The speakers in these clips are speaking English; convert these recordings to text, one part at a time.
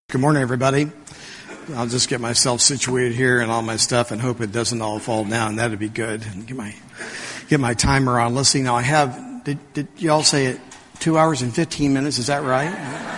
Good morning, everybody. I'll just get myself situated here and all my stuff and hope it doesn't all fall down. That'd be good. And get my timer on. Let's see. Now I have, did you all say it 2 hours and 15 minutes? Is that right?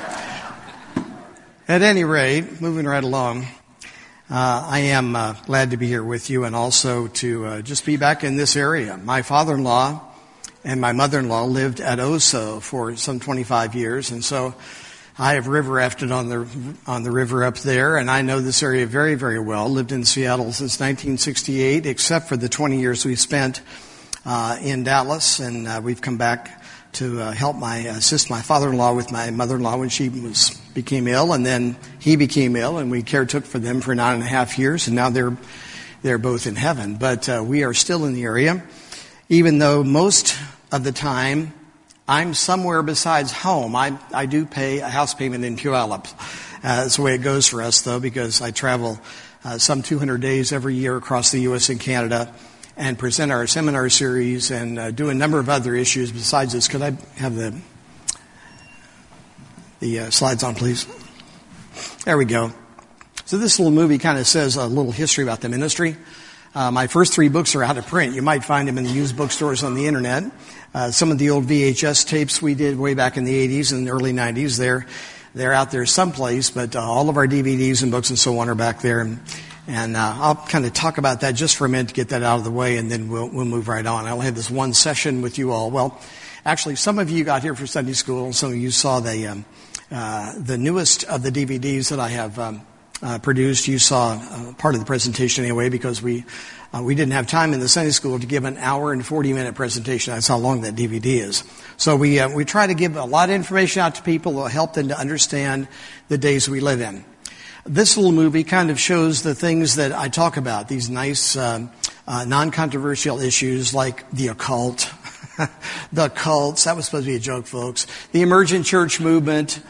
At any rate, moving right along, I am glad to be here with you and also to just be back in this area. My father-in-law and my mother-in-law lived at Oso for some 25 years, and so I have river rafted on the river up there, and I know this area very, very well. Lived in Seattle since 1968, except for the 20 years we spent in Dallas, and we've come back to help assist my father-in-law with my mother-in-law when she became ill, and then he became ill, and we caretook for them for 9.5 years, and now they're both in heaven. But we are still in the area, even though most of the time I'm somewhere besides home. I do pay a house payment in Puyallup. That's the way it goes for us, though, because I travel some 200 days every year across the U.S. and Canada and present our seminar series and do a number of other issues besides this. Could I have the slides on, please? There we go. So this little movie kind of says a little history about the ministry. My first 3 books are out of print. You might find them in the used bookstores on the internet. Some of the old VHS tapes we did way back in the 80s and early 90s, they're out there someplace, but all of our DVDs and books and so on are back there. And I'll kind of talk about that just for a minute to get that out of the way, and then we'll move right on. I'll have this one session with you all. Well, actually, some of you got here for Sunday school, and some of you saw the newest of the DVDs that I have produced. You saw part of the presentation anyway, because we didn't have time in the Sunday school to give an hour and 40-minute presentation. That's how long that DVD is. So we try to give a lot of information out to people that will help them to understand the days we live in. This little movie kind of shows the things that I talk about, these nice, non-controversial issues like the occult, the cults. That was supposed to be a joke, folks. The emergent church movement,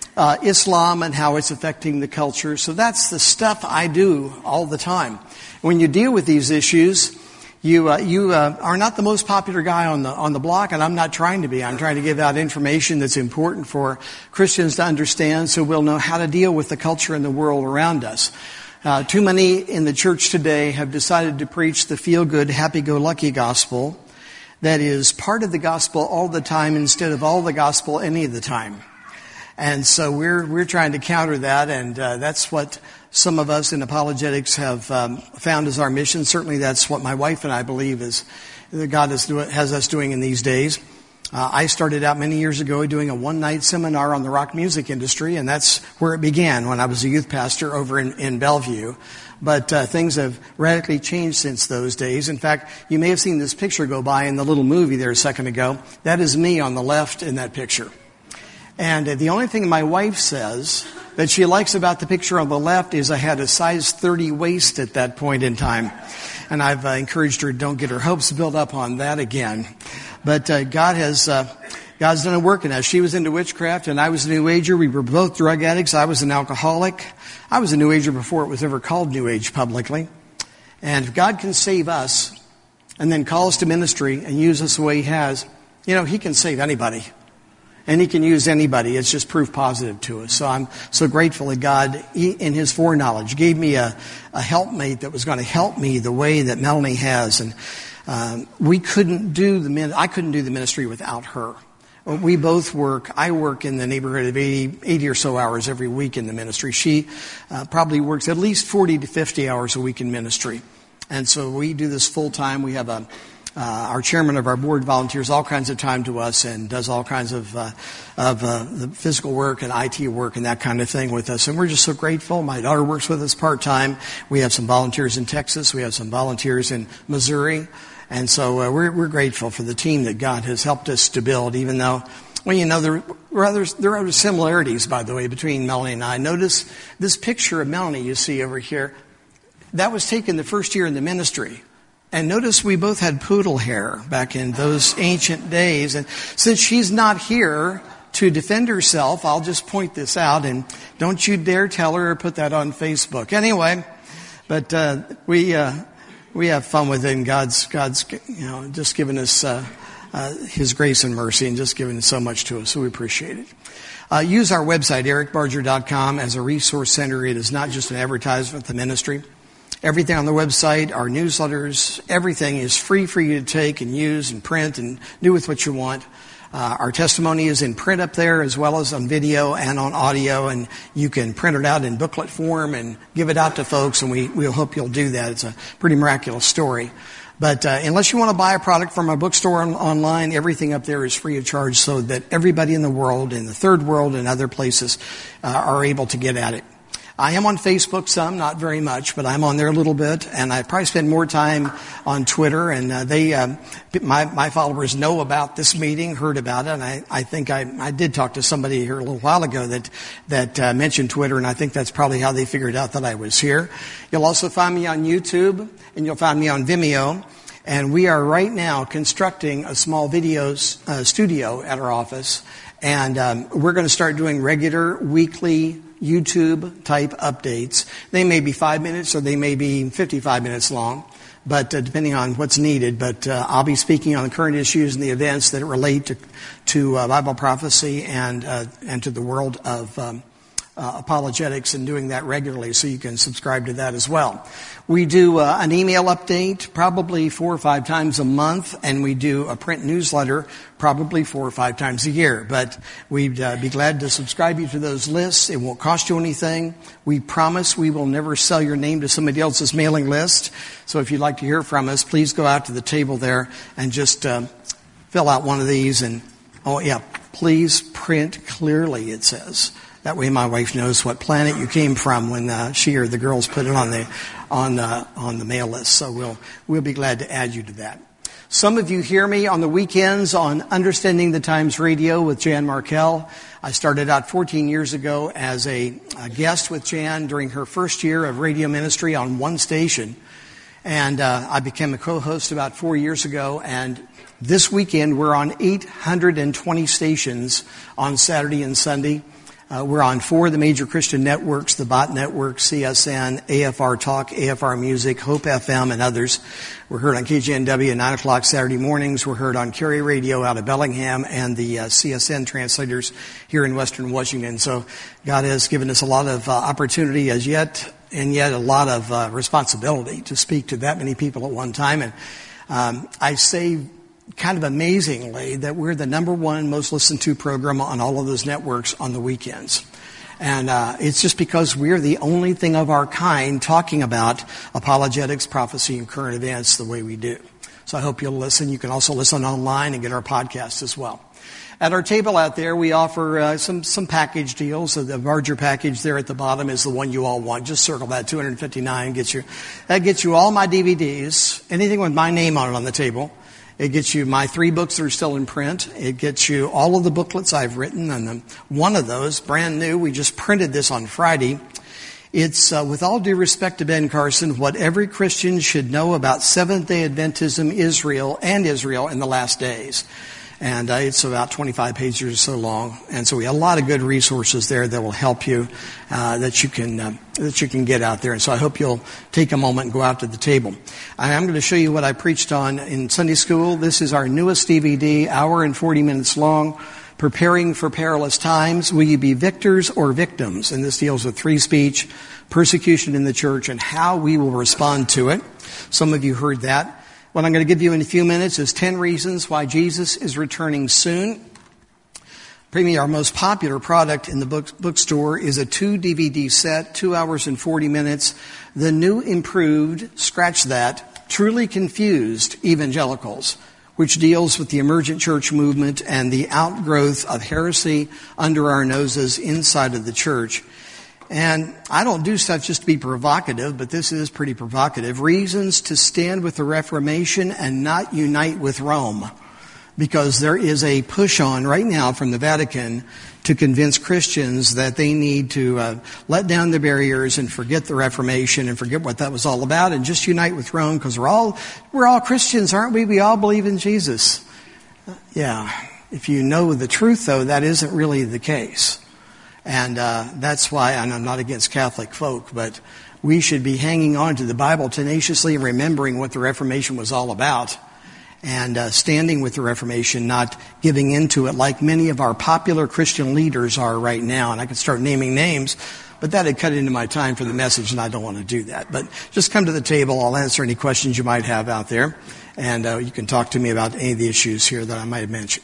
Islam and how it's affecting the culture. So that's the stuff I do all the time. When you deal with these issues, you are not the most popular guy on the block, and I'm not trying to be. I'm trying to give out information that's important for Christians to understand, so we'll know how to deal with the culture and the world around us. Too many in the church today have decided to preach the feel-good, happy-go-lucky gospel that is part of the gospel all the time instead of all the gospel any of the time. And so we're trying to counter that, and that's what some of us in apologetics have found as our mission. Certainly that's what my wife and I believe is that God has us doing in these days. I started out many years ago doing a one-night seminar on the rock music industry, and that's where it began when I was a youth pastor over in Bellevue. But things have radically changed since those days. In fact, you may have seen this picture go by in the little movie there a second ago. That is me on the left in that picture. And the only thing my wife says that she likes about the picture on the left is I had a size 30 waist at that point in time. And I've encouraged her, don't get her hopes built up on that again. But God's done a work in us. She was into witchcraft and I was a New Ager. We were both drug addicts. I was an alcoholic. I was a New Ager before it was ever called New Age publicly. And if God can save us and then call us to ministry and use us the way He has, He can save anybody. And He can use anybody. It's just proof positive to us. So I'm so grateful that God, in His foreknowledge, gave me a helpmate that was going to help me the way that Melanie has. And I couldn't do the ministry without her. We both work. I work in the neighborhood of 80 or so hours every week in the ministry. She probably works at least 40 to 50 hours a week in ministry. And so we do this full time. We have our chairman of our board volunteers all kinds of time to us and does all kinds of the physical work and IT work and that kind of thing with us. And we're just so grateful. My daughter works with us part-time. We have some volunteers in Texas. We have some volunteers in Missouri. And so we're grateful for the team that God has helped us to build, even though, there are similarities, by the way, between Melanie and I. Notice this picture of Melanie you see over here. That was taken the first year in the ministry. And notice we both had poodle hair back in those ancient days. And since she's not here to defend herself, I'll just point this out. And don't you dare tell her or put that on Facebook. Anyway, but we have fun with it. And God's just given us His grace and mercy and just given so much to us. So we appreciate it. Use our website, ericbarger.com, as a resource center. It is not just an advertisement for the ministry. Everything on the website, our newsletters, everything is free for you to take and use and print and do with what you want. Our testimony is in print up there as well as on video and on audio, and you can print it out in booklet form and give it out to folks, and we'll hope you'll do that. It's a pretty miraculous story. But unless you want to buy a product from our bookstore online, everything up there is free of charge so that everybody in the world, in the third world and other places, are able to get at it. I am on Facebook some, not very much, but I'm on there a little bit, and I probably spend more time on Twitter, and my followers know about this meeting, heard about it, and I think I did talk to somebody here a little while ago that mentioned Twitter, and I think that's probably how they figured out that I was here. You'll also find me on YouTube, and you'll find me on Vimeo, and we are right now constructing a small video studio at our office, and we're going to start doing regular weekly YouTube type updates. They may be 5 minutes or they may be 55 minutes long, but depending on what's needed. But I'll be speaking on the current issues and the events that relate to Bible prophecy and to the world of apologetics, and doing that regularly, so you can subscribe to that as well. We do an email update probably 4 or 5 times a month, and we do a print newsletter probably 4 or 5 times a year. But we'd be glad to subscribe you to those lists. It won't cost you anything. We promise we will never sell your name to somebody else's mailing list. So if you'd like to hear from us, please go out to the table there and just fill out one of these. And please print clearly, it says. That way my wife knows what planet you came from when she or the girls put it on the mail list. So we'll be glad to add you to that. Some of you hear me on the weekends on Understanding the Times Radio with Jan Markell. I started out 14 years ago as a guest with Jan during her first year of radio ministry on one station. And I became a co-host about 4 years ago. And this weekend we're on 820 stations on Saturday and Sunday. We're on 4 of the major Christian networks, the Bot Network, CSN, AFR Talk, AFR Music, Hope FM, and others. We're heard on KGNW at 9 o'clock Saturday mornings. We're heard on Kerry Radio out of Bellingham and the CSN translators here in Western Washington. So God has given us a lot of opportunity and yet a lot of responsibility to speak to that many people at one time. And I say kind of amazingly that we're the number 1 most listened to program on all of those networks on the weekends. And it's just because we're the only thing of our kind talking about apologetics, prophecy, and current events the way we do. So I hope you'll listen. You can also listen online and get our podcast as well. At our table out there, we offer some package deals. So the larger package there at the bottom is the one you all want. Just circle that, $259 gets you all my DVDs, anything with my name on it on the table. It gets you my 3 books that are still in print. It gets you all of the booklets I've written, and one of those, brand new, we just printed this on Friday. It's, with all due respect to Ben Carson, what every Christian should know about Seventh-day Adventism, Israel in the last days. And it's about 25 pages or so long. And so we have a lot of good resources there that will help you, that you can get out there. And so I hope you'll take a moment and go out to the table. I am going to show you what I preached on in Sunday school. This is our newest DVD, hour and 40 minutes long, Preparing for Perilous Times. Will you be victors or victims? And this deals with free speech, persecution in the church, and how we will respond to it. Some of you heard that. What I'm going to give you in a few minutes is 10 reasons why Jesus is returning soon. Probably our most popular product in the bookstore is a 2 DVD set, 2 hours and 40 minutes. The new improved, scratch that, Truly Confused Evangelicals, which deals with the emergent church movement and the outgrowth of heresy under our noses inside of the church. And I don't do stuff just to be provocative, but this is pretty provocative. Reasons to stand with the Reformation and not unite with Rome. Because there is a push on right now from the Vatican to convince Christians that they need to let down the barriers and forget the Reformation and forget what that was all about and just unite with Rome, because we're all Christians, aren't we? We all believe in Jesus. Yeah. If you know the truth, though, that isn't really the case. And that's why, and I'm not against Catholic folk, but we should be hanging on to the Bible tenaciously and remembering what the Reformation was all about. and standing with the Reformation, not giving into it like many of our popular Christian leaders are right now. And I could start naming names, but that had cut into my time for the message, and I don't want to do that. But just come to the table. I'll answer any questions you might have out there, and you can talk to me about any of the issues here that I might have mentioned.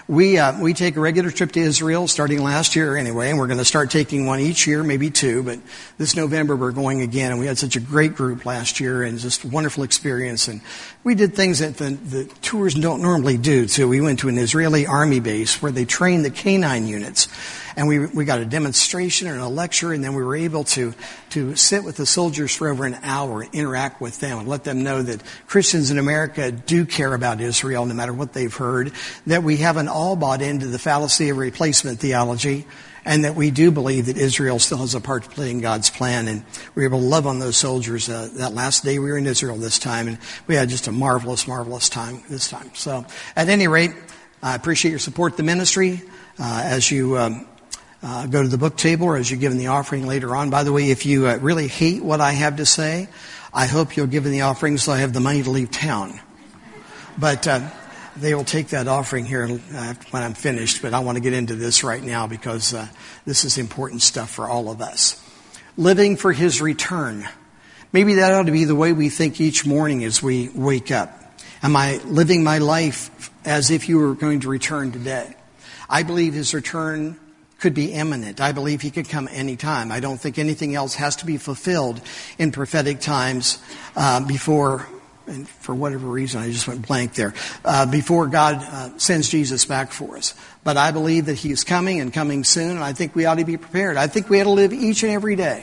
We take a regular trip to Israel starting last year anyway, and we're going to start taking one each year, maybe two, but this November we're going again, and we had such a great group last year and just a wonderful experience, and we did things that the tours don't normally do too. We went to an Israeli army base where they train the canine units, and we got a demonstration and a lecture, and then we were able to sit with the soldiers for over an hour, interact with them, and let them know that Christians in America do care about Israel no matter what they've heard, that we haven't all bought into the fallacy of replacement theology, and that we do believe that Israel still has a part to play in God's plan. And we were able to love on those soldiers that last day we were in Israel this time, and we had just a marvelous, marvelous time this time. So at any rate, I appreciate your support of the ministry as you go to the book table or as you give in the offering later on. By the way, if you really hate what I have to say, I hope you'll give in the offering so I have the money to leave town. But they will take that offering here when I'm finished, but I want to get into this right now because this is important stuff for all of us. Living for His return. Maybe that ought to be the way we think each morning as we wake up. Am I living my life as if you were going to return today? I believe His return could be imminent. I believe He could come anytime. I don't think anything else has to be fulfilled in prophetic times before, and for whatever reason, I just went blank there, before God sends Jesus back for us. But I believe that He is coming and coming soon, and I think we ought to be prepared. I think we ought to live each and every day.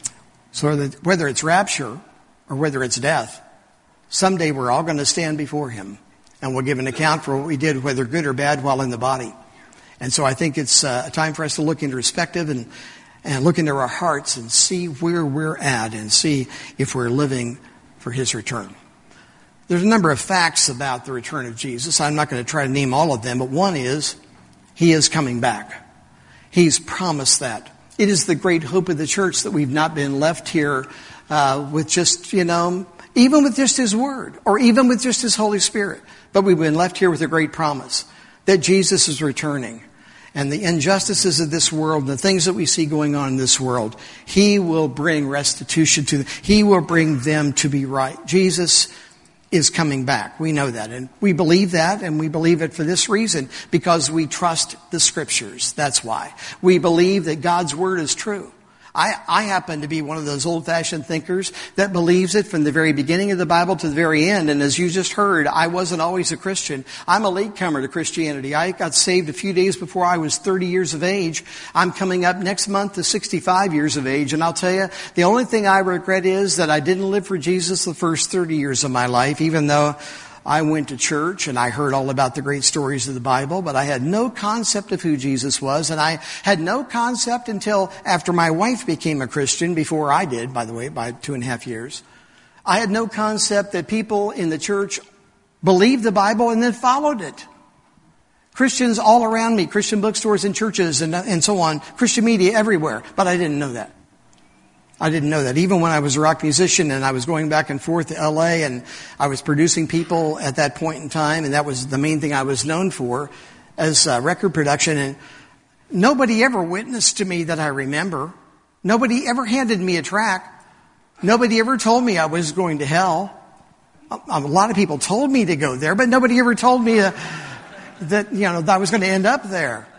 So that whether it's rapture or whether it's death, someday we're all going to stand before Him, and we'll give an account for what we did, whether good or bad, while in the body. And so I think it's a time for us to look into perspective and look into our hearts and see where we're at and see if we're living for His return. There's a number of facts about the return of Jesus. I'm not going to try to name all of them, but one is He is coming back. He's promised that. It is the great hope of the church that we've not been left here with just, even with just His Word or even with just His Holy Spirit. But we've been left here with a great promise that Jesus is returning. And the injustices of this world, the things that we see going on in this world, He will bring restitution to them. He will bring them to be right. Jesus is coming back. We know that. And we believe that, and we believe it for this reason, because we trust the Scriptures. That's why. We believe that God's Word is true. I happen to be one of those old-fashioned thinkers that believes it from the very beginning of the Bible to the very end. And as you just heard, I wasn't always a Christian. I'm a latecomer to Christianity. I got saved a few days before I was 30 years of age. I'm coming up next month to 65 years of age. And I'll tell you, the only thing I regret is that I didn't live for Jesus the first 30 years of my life, even though I went to church and I heard all about the great stories of the Bible, but I had no concept of who Jesus was, and I had no concept until after my wife became a Christian, before I did, by the way, by 2.5 years. I had no concept that people in the church believed the Bible and then followed it. Christians all around me, Christian bookstores and churches and so on, Christian media everywhere, but I didn't know that. I didn't know that. Even when I was a rock musician and I was going back and forth to LA and I was producing people at that point in time, and that was the main thing I was known for as record production, and nobody ever witnessed to me that I remember. Nobody ever handed me a tract. Nobody ever told me I was going to hell. A lot of people told me to go there, but nobody ever told me that I was going to end up there.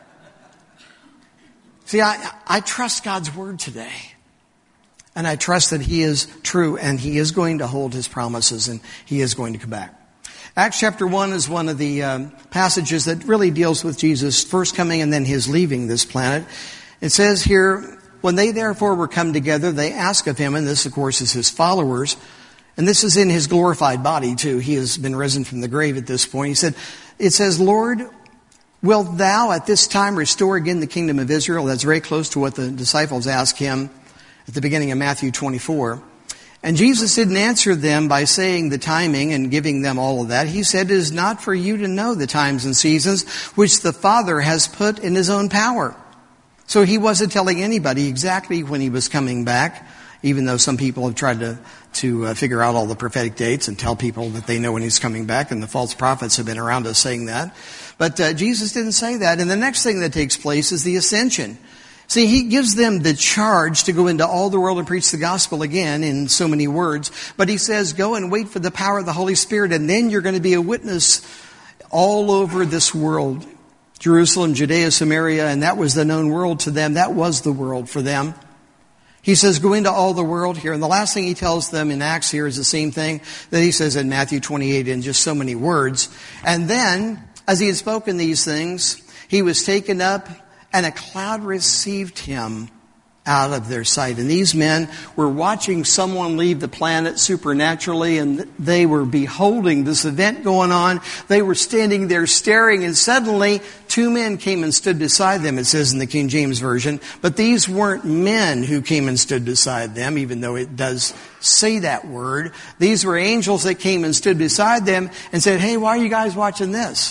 See, I trust God's Word today. And I trust that He is true and He is going to hold His promises and He is going to come back. Acts chapter 1 is one of the passages that really deals with Jesus' first coming and then His leaving this planet. It says here, when they therefore were come together, they asked of Him, and this of course is His followers, and this is in His glorified body too. He has been risen from the grave at this point. It says, Lord, wilt Thou at this time restore again the kingdom of Israel? That's very close to what the disciples asked Him at the beginning of Matthew 24. And Jesus didn't answer them by saying the timing and giving them all of that. He said, it is not for you to know the times and seasons which the Father has put in His own power. So He wasn't telling anybody exactly when He was coming back, even though some people have tried to figure out all the prophetic dates and tell people that they know when he's coming back, and the false prophets have been around us saying that. But Jesus didn't say that. And the next thing that takes place is the ascension. See, he gives them the charge to go into all the world and preach the gospel again in so many words. But he says, go and wait for the power of the Holy Spirit, and then you're going to be a witness all over this world. Jerusalem, Judea, Samaria, and that was the known world to them. That was the world for them. He says, go into all the world here. And the last thing he tells them in Acts here is the same thing that he says in Matthew 28 in just so many words. And then, as he had spoken these things, he was taken up, and a cloud received him out of their sight. And these men were watching someone leave the planet supernaturally, and they were beholding this event going on. They were standing there staring, and suddenly 2 men came and stood beside them, it says in the King James Version. But these weren't men who came and stood beside them, even though it does say that word. These were angels that came and stood beside them and said, hey, why are you guys watching this?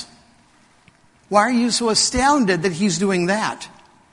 Why are you so astounded that he's doing that?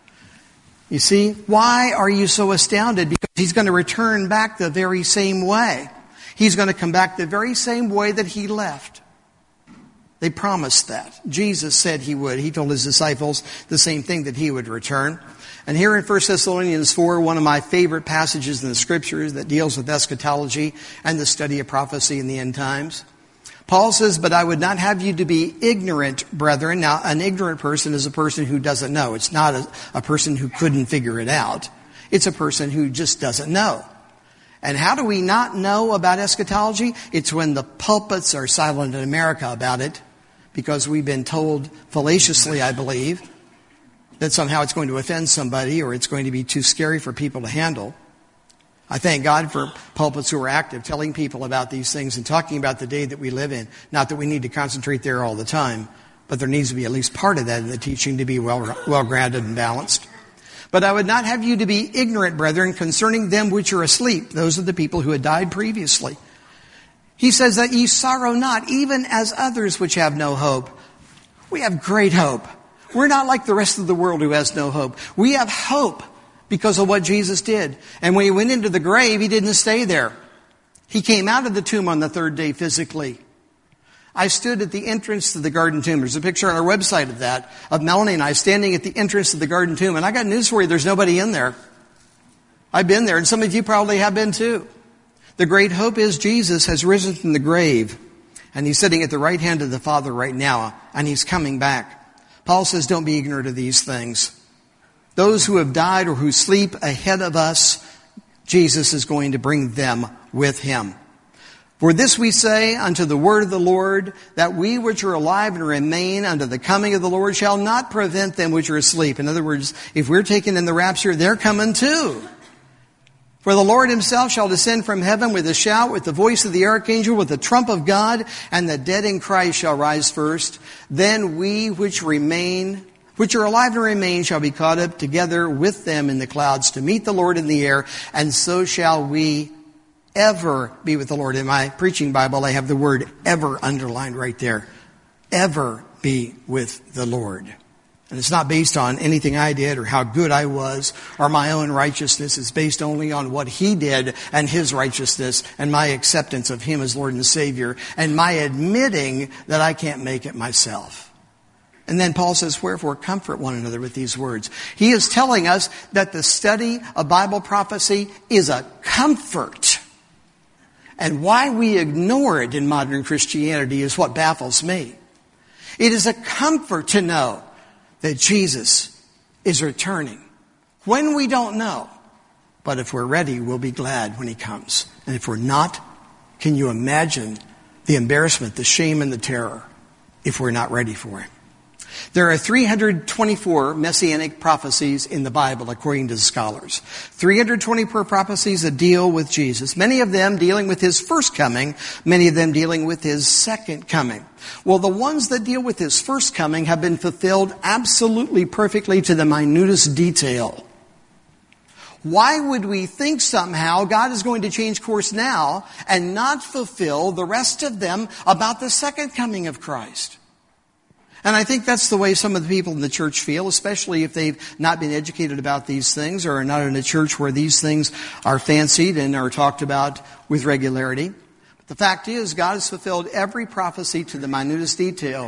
You see, why are you so astounded? Because he's going to return back the very same way. He's going to come back the very same way that he left. They promised that. Jesus said he would. He told his disciples the same thing, that he would return. And here in 1 Thessalonians 4, one of my favorite passages in the Scriptures that deals with eschatology and the study of prophecy in the end times, Paul says, but I would not have you to be ignorant, brethren. Now, an ignorant person is a person who doesn't know. It's not a person who couldn't figure it out. It's a person who just doesn't know. And how do we not know about eschatology? It's when the pulpits are silent in America about it, because we've been told fallaciously, I believe, that somehow it's going to offend somebody or it's going to be too scary for people to handle. I thank God for pulpits who are active, telling people about these things and talking about the day that we live in. Not that we need to concentrate there all the time, but there needs to be at least part of that in the teaching to be well-grounded and balanced. But I would not have you to be ignorant, brethren, concerning them which are asleep. Those are the people who had died previously. He says that ye sorrow not, even as others which have no hope. We have great hope. We're not like the rest of the world who has no hope. We have hope because of what Jesus did. And when he went into the grave, he didn't stay there. He came out of the tomb on the third day physically. I stood at the entrance to the garden tomb. There's a picture on our website of that, of Melanie and I standing at the entrance to the garden tomb. And I got news for you, there's nobody in there. I've been there, and some of you probably have been too. The great hope is Jesus has risen from the grave, and he's sitting at the right hand of the Father right now, and he's coming back. Paul says, don't be ignorant of these things. Those who have died or who sleep ahead of us, Jesus is going to bring them with him. For this we say unto the word of the Lord, that we which are alive and remain unto the coming of the Lord shall not prevent them which are asleep. In other words, if we're taken in the rapture, they're coming too. For the Lord himself shall descend from heaven with a shout, with the voice of the archangel, with the trump of God, and the dead in Christ shall rise first. Then we which are alive and remain shall be caught up together with them in the clouds to meet the Lord in the air, and so shall we ever be with the Lord. In my preaching Bible, I have the word ever underlined right there. Ever be with the Lord. And it's not based on anything I did or how good I was or my own righteousness. It's based only on what he did and his righteousness and my acceptance of him as Lord and Savior and my admitting that I can't make it myself. And then Paul says, wherefore comfort one another with these words. He is telling us that the study of Bible prophecy is a comfort. And why we ignore it in modern Christianity is what baffles me. It is a comfort to know that Jesus is returning. When we don't know. But if we're ready, we'll be glad when he comes. And if we're not, can you imagine the embarrassment, the shame, and the terror if we're not ready for him? There are 324 messianic prophecies in the Bible, according to the scholars. 324 prophecies that deal with Jesus. Many of them dealing with his first coming. Many of them dealing with his second coming. Well, the ones that deal with his first coming have been fulfilled absolutely perfectly to the minutest detail. Why would we think somehow God is going to change course now and not fulfill the rest of them about the second coming of Christ? And I think that's the way some of the people in the church feel, especially if they've not been educated about these things or are not in a church where these things are fancied and are talked about with regularity. But the fact is, God has fulfilled every prophecy to the minutest detail.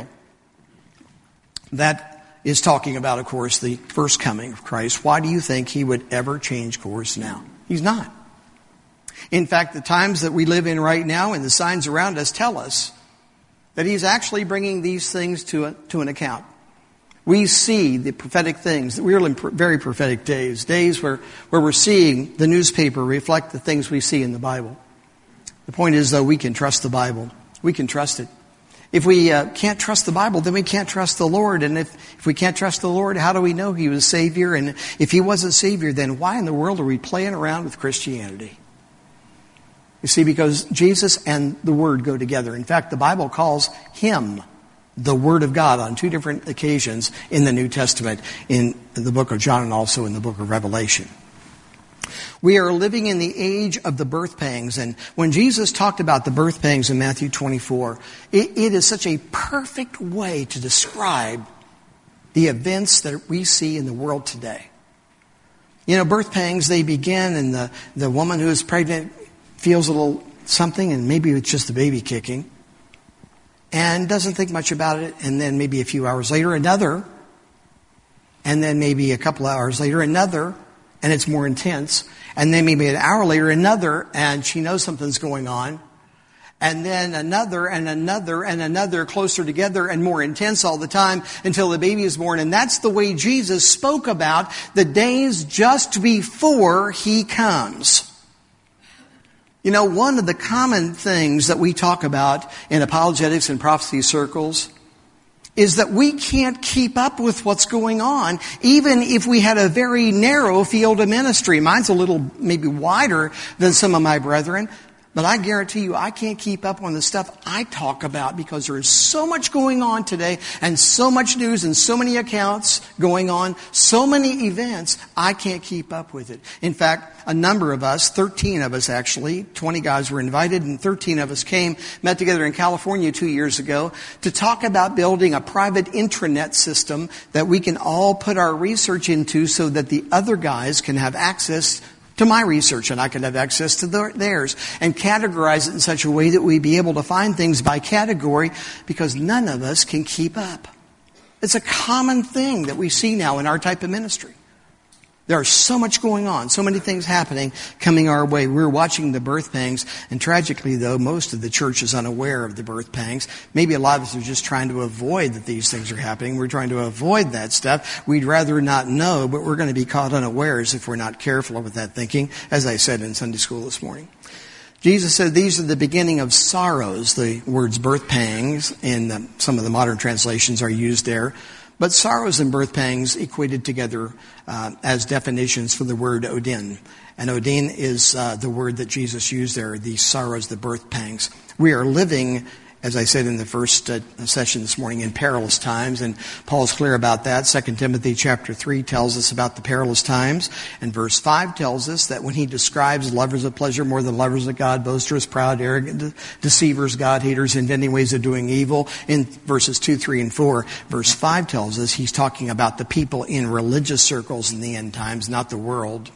That is talking about, of course, the first coming of Christ. Why do you think he would ever change course now? He's not. In fact, the times that we live in right now and the signs around us tell us that he's actually bringing these things to an account. We see the prophetic things. We're in very prophetic days where we're seeing the newspaper reflect the things we see in the Bible. The point is, though, we can trust the Bible. We can trust it. If we can't trust the Bible, then we can't trust the Lord. And if we can't trust the Lord, how do we know he was Savior? And if he wasn't Savior, then why in the world are we playing around with Christianity? You see, because Jesus and the Word go together. In fact, the Bible calls him the Word of God on two different occasions in the New Testament, in the book of John and also in the book of Revelation. We are living in the age of the birth pangs. And when Jesus talked about the birth pangs in Matthew 24, it is such a perfect way to describe the events that we see in the world today. You know, birth pangs, they begin and the woman who is pregnant feels a little something, and maybe it's just the baby kicking, and doesn't think much about it, and then maybe a few hours later another, and then maybe a couple hours later another, and it's more intense, and then maybe an hour later another, and she knows something's going on, and then another and another and another, closer together and more intense all the time until the baby is born. And that's the way Jesus spoke about the days just before he comes. You know, one of the common things that we talk about in apologetics and prophecy circles is that we can't keep up with what's going on, even if we had a very narrow field of ministry. Mine's a little maybe wider than some of my brethren, but I guarantee you I can't keep up on the stuff I talk about because there is so much going on today and so much news and so many accounts going on, so many events, I can't keep up with it. In fact, a number of us, 13 of us actually, 20 guys were invited and 13 of us came, met together in California 2 years ago to talk about building a private intranet system that we can all put our research into so that the other guys can have access to my research and I can have access to theirs, and categorize it in such a way that we be able to find things by category because none of us can keep up. It's a common thing that we see now in our type of ministry. There is so much going on, so many things happening, coming our way. We're watching the birth pangs, and tragically, though, most of the church is unaware of the birth pangs. Maybe a lot of us are just trying to avoid that these things are happening. We're trying to avoid that stuff. We'd rather not know, but we're going to be caught unawares if we're not careful with that thinking, as I said in Sunday school this morning. Jesus said these are the beginning of sorrows. The words birth pangs in some of the modern translations are used there. But sorrows and birth pangs equated together as definitions for the word odin. And odin is the word that Jesus used there, these sorrows, the birth pangs. We are living, as I said in the first session this morning, in perilous times, and Paul's clear about that. 2 Timothy chapter 3 tells us about the perilous times, and verse 5 tells us that when he describes lovers of pleasure more than lovers of God, boasters, proud, arrogant, deceivers, God-haters, inventing ways of doing evil, in verses 2, 3, and 4, verse 5 tells us he's talking about the people in religious circles in the end times, not the world,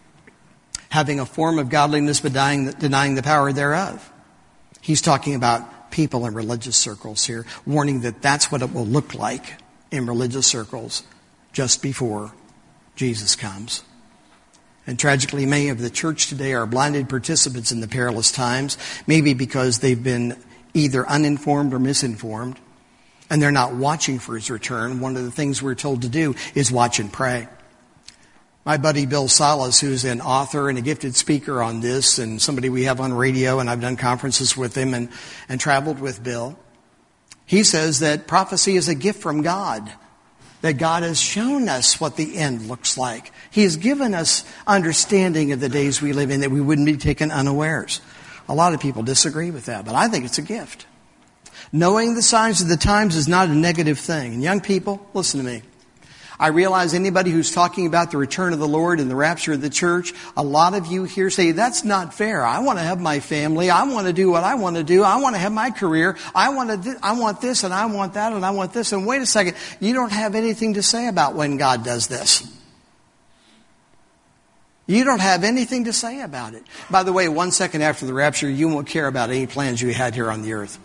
having a form of godliness but denying the power thereof. He's talking about people in religious circles here, warning that that's what it will look like in religious circles just before Jesus comes. And tragically, many of the church today are blinded participants in the perilous times, maybe because they've been either uninformed or misinformed, and they're not watching for his return. One of the things we're told to do is watch and pray. My buddy Bill Salas, who's an author and a gifted speaker on this, and somebody we have on radio, and I've done conferences with him and traveled with Bill, he says that prophecy is a gift from God, that God has shown us what the end looks like. He has given us understanding of the days we live in that we wouldn't be taken unawares. A lot of people disagree with that, but I think it's a gift. Knowing the signs of the times is not a negative thing. And young people, listen to me. I realize anybody who's talking about the return of the Lord and the rapture of the church, a lot of you here say, that's not fair. I want to have my family. I want to do what I want to do. I want to have my career. I want this and I want that and I want this. And wait a second, you don't have anything to say about when God does this. You don't have anything to say about it. By the way, 1 second after the rapture, you won't care about any plans you had here on the earth.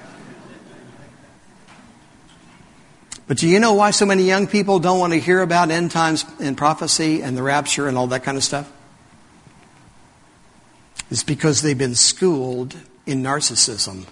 But do you know why so many young people don't want to hear about end times and prophecy and the rapture and all that kind of stuff? It's because they've been schooled in narcissism.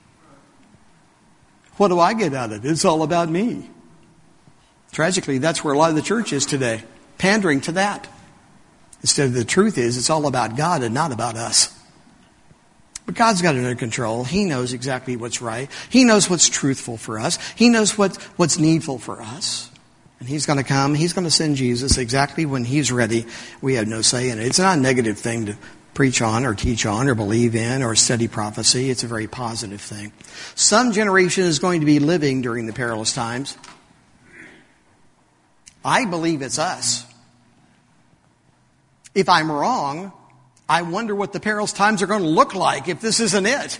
What do I get out of it? It's all about me. Tragically, that's where a lot of the church is today, pandering to that. Instead of the truth is, it's all about God and not about us. But God's got it under control. He knows exactly what's right. He knows what's truthful for us. He knows what's needful for us. And He's going to come. He's going to send Jesus exactly when He's ready. We have no say in it. It's not a negative thing to preach on or teach on or believe in or study prophecy. It's a very positive thing. Some generation is going to be living during the perilous times. I believe it's us. If I'm wrong, I wonder what the perilous times are going to look like if this isn't it.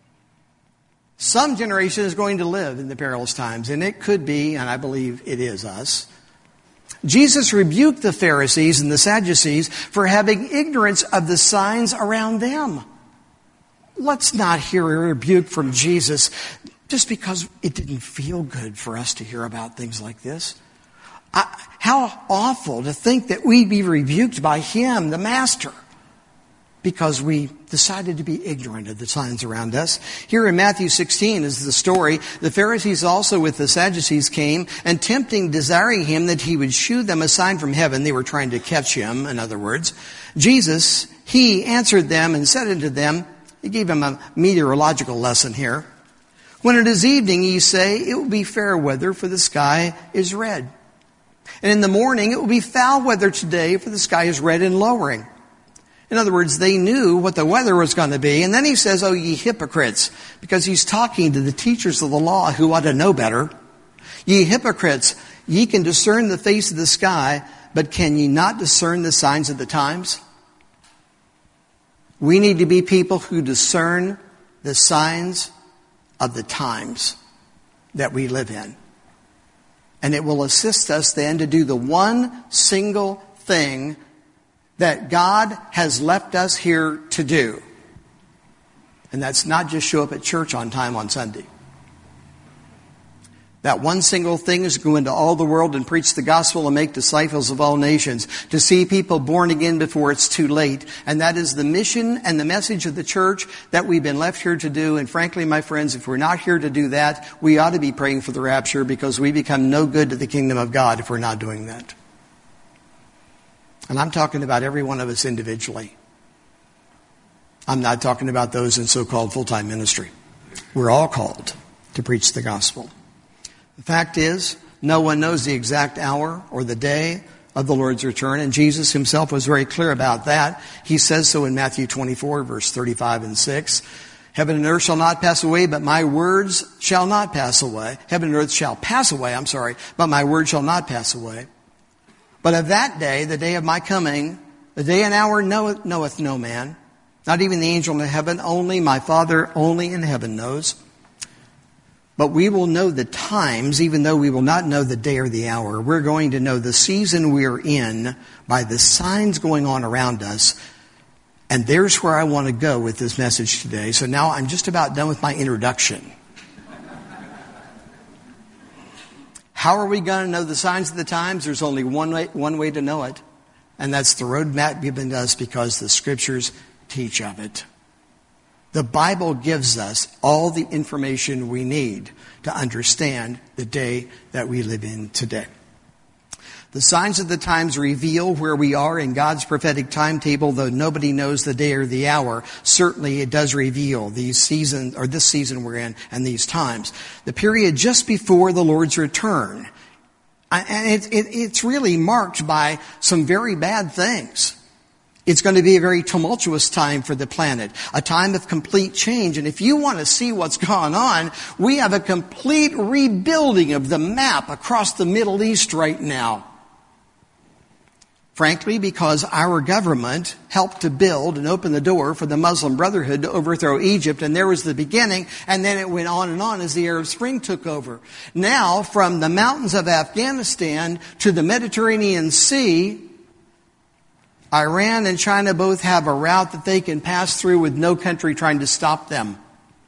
Some generation is going to live in the perilous times, and it could be, and I believe it is us. Jesus rebuked the Pharisees and the Sadducees for having ignorance of the signs around them. Let's not hear a rebuke from Jesus just because it didn't feel good for us to hear about things like this. How awful to think that we'd be rebuked by Him, the Master, because we decided to be ignorant of the signs around us. Here in Matthew 16 is the story. The Pharisees also with the Sadducees came, and tempting, desiring Him that He would shew them a sign from heaven. They were trying to catch Him, in other words. Jesus, He answered them and said unto them, He gave them a meteorological lesson here. When it is evening, ye say, it will be fair weather, for the sky is red. And in the morning, it will be foul weather today, for the sky is red and lowering. In other words, they knew what the weather was going to be. And then He says, oh, ye hypocrites, because He's talking to the teachers of the law who ought to know better. Ye hypocrites, ye can discern the face of the sky, but can ye not discern the signs of the times? We need to be people who discern the signs of the times that we live in. And it will assist us then to do the one single thing that God has left us here to do. And that's not just show up at church on time on Sunday. That one single thing is to go into all the world and preach the gospel and make disciples of all nations. To see people born again before it's too late. And that is the mission and the message of the church that we've been left here to do. And frankly, my friends, if we're not here to do that, we ought to be praying for the rapture, because we become no good to the kingdom of God if we're not doing that. And I'm talking about every one of us individually. I'm not talking about those in so-called full-time ministry. We're all called to preach the gospel. The fact is, no one knows the exact hour or the day of the Lord's return, and Jesus Himself was very clear about that. He says so in Matthew 24, verse 35 and 6. Heaven and earth shall not pass away, but my words shall not pass away. Heaven and earth shall pass away, but my words shall not pass away. But of that day, the day of my coming, the day and hour knoweth no man, not even the angel in heaven, only my Father only in heaven knows. But we will know the times, even though we will not know the day or the hour. We're going to know the season we're in by the signs going on around us. And there's where I want to go with this message today. So now I'm just about done with my introduction. How are we going to know the signs of the times? There's only one way to know it. And that's the roadmap given to us because the Scriptures teach of it. The Bible gives us all the information we need to understand the day that we live in today. The signs of the times reveal where we are in God's prophetic timetable, though nobody knows the day or the hour. Certainly it does reveal these seasons, or this season we're in, and these times. The period just before the Lord's return. And it's really marked by some very bad things. It's going to be a very tumultuous time for the planet, a time of complete change. And if you want to see what's gone on, we have a complete rebuilding of the map across the Middle East right now. Frankly, because our government helped to build and open the door for the Muslim Brotherhood to overthrow Egypt, and there was the beginning, and then it went on and on as the Arab Spring took over. Now, from the mountains of Afghanistan to the Mediterranean Sea, Iran and China both have a route that they can pass through with no country trying to stop them.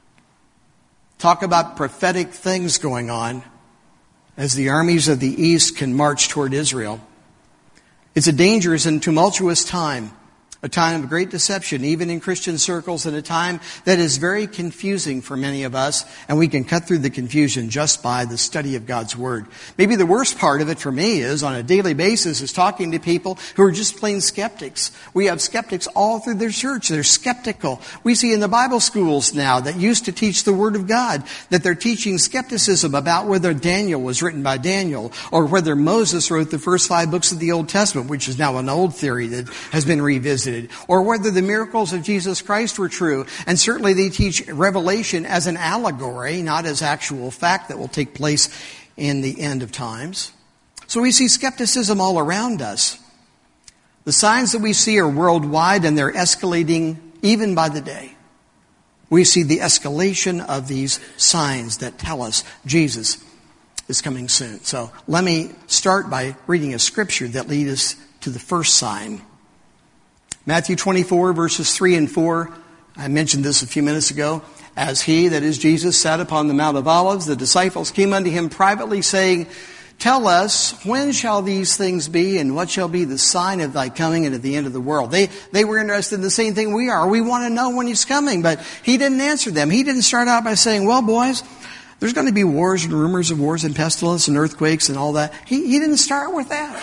Talk about prophetic things going on as the armies of the East can march toward Israel. It's a dangerous and tumultuous time, a time of great deception, even in Christian circles, and a time that is very confusing for many of us, and we can cut through the confusion just by the study of God's Word. Maybe the worst part of it for me is, on a daily basis, is talking to people who are just plain skeptics. We have skeptics all through their church. They're skeptical. We see in the Bible schools now that used to teach the Word of God that they're teaching skepticism about whether Daniel was written by Daniel, or whether Moses wrote the first 5 books of the Old Testament, which is now an old theory that has been revisited, or whether the miracles of Jesus Christ were true. And certainly they teach Revelation as an allegory, not as actual fact that will take place in the end of times. So we see skepticism all around us. The signs that we see are worldwide, and they're escalating even by the day. We see the escalation of these signs that tell us Jesus is coming soon. So let me start by reading a scripture that leads us to the first sign. Matthew 24, verses 3 and 4. I mentioned this a few minutes ago. As he, that is Jesus, sat upon the Mount of Olives, the disciples came unto him privately, saying, Tell us, when shall these things be, and what shall be the sign of thy coming and of the end of the world? They were interested in the same thing we are. We want to know when he's coming, but he didn't answer them. He didn't start out by saying, well, boys, there's going to be wars and rumors of wars and pestilence and earthquakes and all that. He didn't start with that.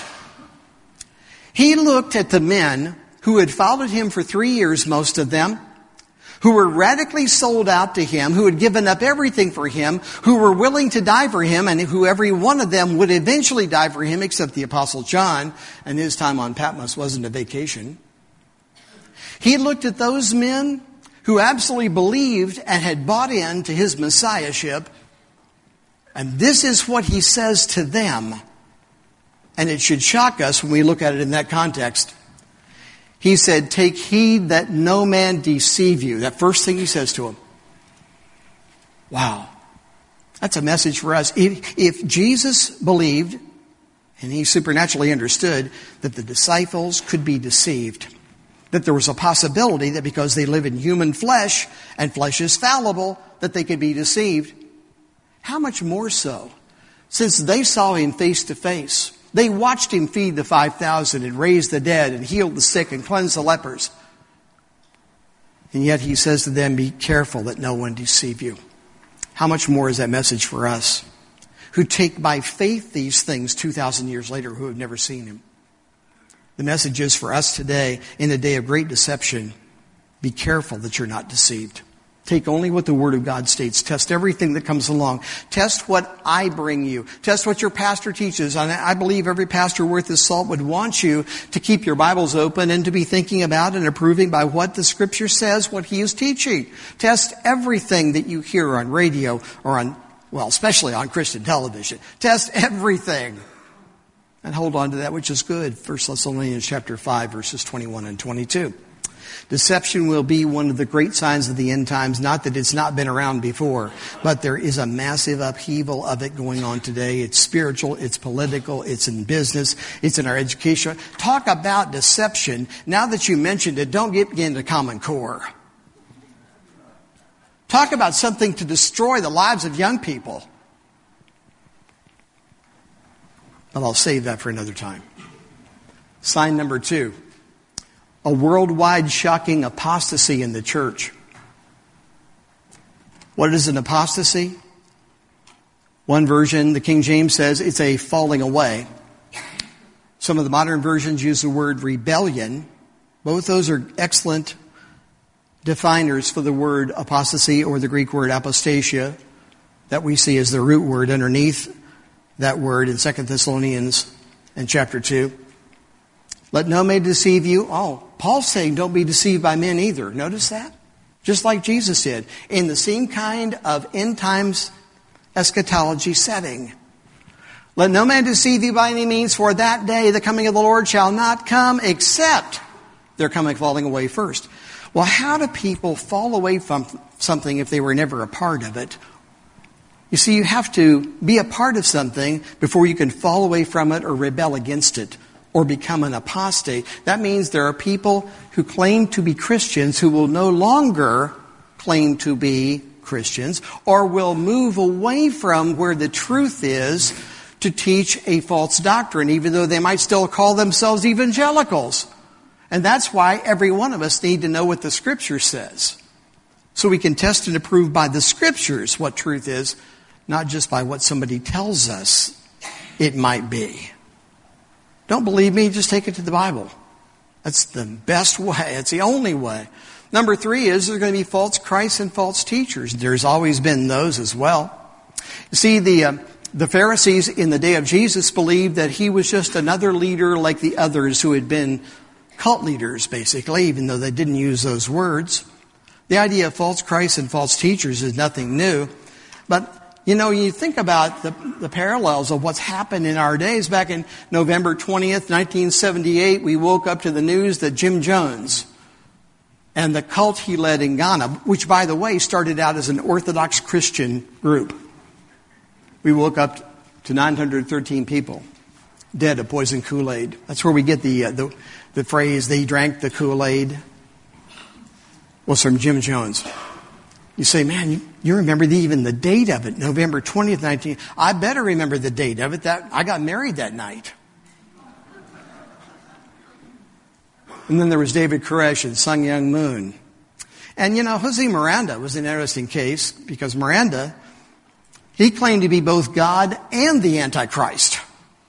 He looked at the men who had followed him for 3 years, most of them, who were radically sold out to him, who had given up everything for him, who were willing to die for him, and who every one of them would eventually die for him, except the Apostle John, and his time on Patmos wasn't a vacation. He looked at those men who absolutely believed and had bought into his messiahship, and this is what he says to them. And it should shock us when we look at it in that context. He said, take heed that no man deceive you. That first thing he says to him. Wow. That's a message for us. If Jesus believed, and he supernaturally understood, that the disciples could be deceived, that there was a possibility that because they live in human flesh, and flesh is fallible, that they could be deceived, how much more so since they saw him face to face? They watched him feed the 5,000 and raise the dead and heal the sick and cleanse the lepers. And yet he says to them, be careful that no one deceive you. How much more is that message for us who take by faith these things 2,000 years later who have never seen him? The message is for us today, in the day of great deception, be careful that you're not deceived. Take only what the Word of God states. Test everything that comes along. Test what I bring you. Test what your pastor teaches. And I believe every pastor worth his salt would want you to keep your Bibles open and to be thinking about and approving by what the Scripture says, what he is teaching. Test everything that you hear on radio or on, well, especially on Christian television. Test everything. And hold on to that which is good. 1 Thessalonians chapter 5, verses 21 and 22. Deception will be one of the great signs of the end times. Not that it's not been around before, but there is a massive upheaval of it going on today. It's spiritual, it's political, it's in business, it's in our education. Talk about deception. Now that you mentioned it, don't get into Common Core. Talk about something to destroy the lives of young people. But I'll save that for another time. Sign number 2. A worldwide shocking apostasy in the church. What is an apostasy? One version, the King James says, it's a falling away. Some of the modern versions use the word rebellion. Both those are excellent definers for the word apostasy, or the Greek word apostasia that we see as the root word underneath that word in 2 Thessalonians and chapter 2. Let no man deceive you. Oh, Paul's saying don't be deceived by men either. Notice that? Just like Jesus did. In the same kind of end times eschatology setting. Let no man deceive you by any means, for that day, the coming of the Lord, shall not come except they're falling away first. Well, how do people fall away from something if they were never a part of it? You see, you have to be a part of something before you can fall away from it or rebel against it or become an apostate. That means there are people who claim to be Christians who will no longer claim to be Christians or will move away from where the truth is to teach a false doctrine, even though they might still call themselves evangelicals. And that's why every one of us need to know what the Scripture says. So we can test and approve by the Scriptures what truth is, not just by what somebody tells us it might be. Don't believe me? Just take it to the Bible. That's the best way. It's the only way. Number 3 is there's going to be false Christs and false teachers. There's always been those as well. You see, the Pharisees in the day of Jesus believed that he was just another leader like the others who had been cult leaders, basically, even though they didn't use those words. The idea of false Christs and false teachers is nothing new. But, you think about the parallels of what's happened in our days. Back in November 20th, 1978, we woke up to the news that Jim Jones and the cult he led in Ghana, which, by the way, started out as an Orthodox Christian group. We woke up to 913 people dead of poison Kool-Aid. That's where we get the phrase, they drank the Kool-Aid. Was from Jim Jones. You say, man, you remember even the date of it, November 20th, 19... I better remember the date of it. I got married that night. And then there was David Koresh and Sun Myung Moon. And Jose Miranda was an interesting case because Miranda, he claimed to be both God and the Antichrist.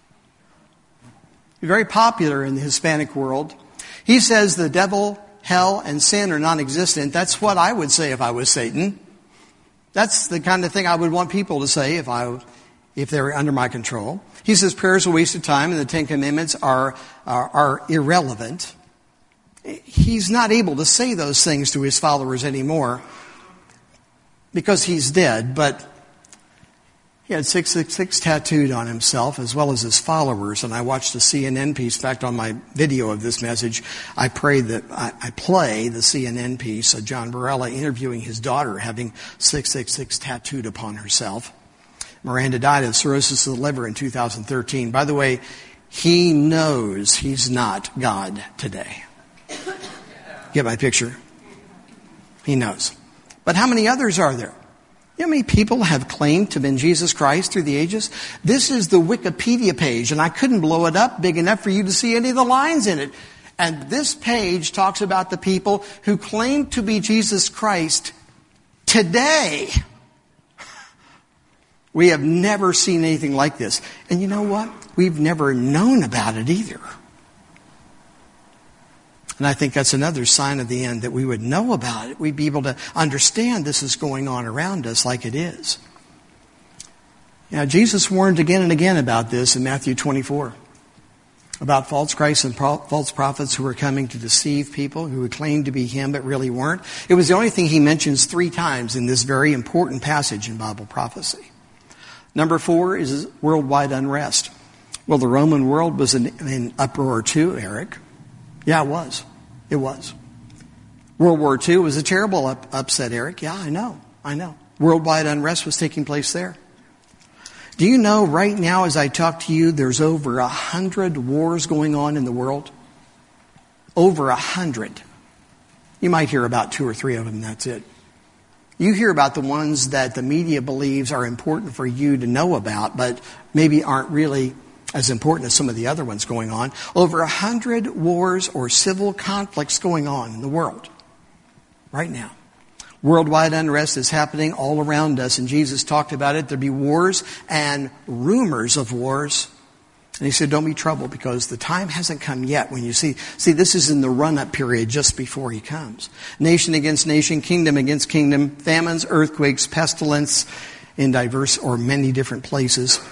Very popular in the Hispanic world. He says the devil, hell, and sin are non-existent. That's what I would say if I was Satan. That's the kind of thing I would want people to say if they were under my control. He says prayers are a waste of time and the Ten Commandments are irrelevant. He's not able to say those things to his followers anymore because he's dead, but he had 666 tattooed on himself as well as his followers. And I watched the CNN piece. In fact, on my video of this message, I play the CNN piece of John Barella interviewing his daughter having 666 tattooed upon herself. Miranda died of cirrhosis of the liver in 2013. By the way, he knows he's not God today. Get my picture? He knows. But how many others are there? You know how many people have claimed to have been Jesus Christ through the ages? This is the Wikipedia page, and I couldn't blow it up big enough for you to see any of the lines in it. And this page talks about the people who claim to be Jesus Christ today. We have never seen anything like this. And you know what? We've never known about it either. And I think that's another sign of the end, that we would know about it. We'd be able to understand this is going on around us like it is. Now, Jesus warned again and again about this in Matthew 24. About false Christs and false prophets who were coming to deceive people, who would claim to be him but really weren't. It was the only thing he mentions 3 times in this very important passage in Bible prophecy. Number 4 is worldwide unrest. Well, the Roman world was in uproar too, Eric. Yeah, it was. It was. World War II was a terrible upset, Eric. Yeah, I know. Worldwide unrest was taking place there. Do you know right now as I talk to you, there's over 100 wars going on in the world? Over 100. You might hear about 2 or 3 of them, that's it. You hear about the ones that the media believes are important for you to know about, but maybe aren't really as important as some of the other ones going on. Over 100 wars or civil conflicts going on in the world right now. Worldwide unrest is happening all around us, and Jesus talked about it. There'd be wars and rumors of wars. And he said, don't be troubled because the time hasn't come yet when you see, this is in the run-up period just before he comes. Nation against nation, kingdom against kingdom, famines, earthquakes, pestilence in diverse or many different places.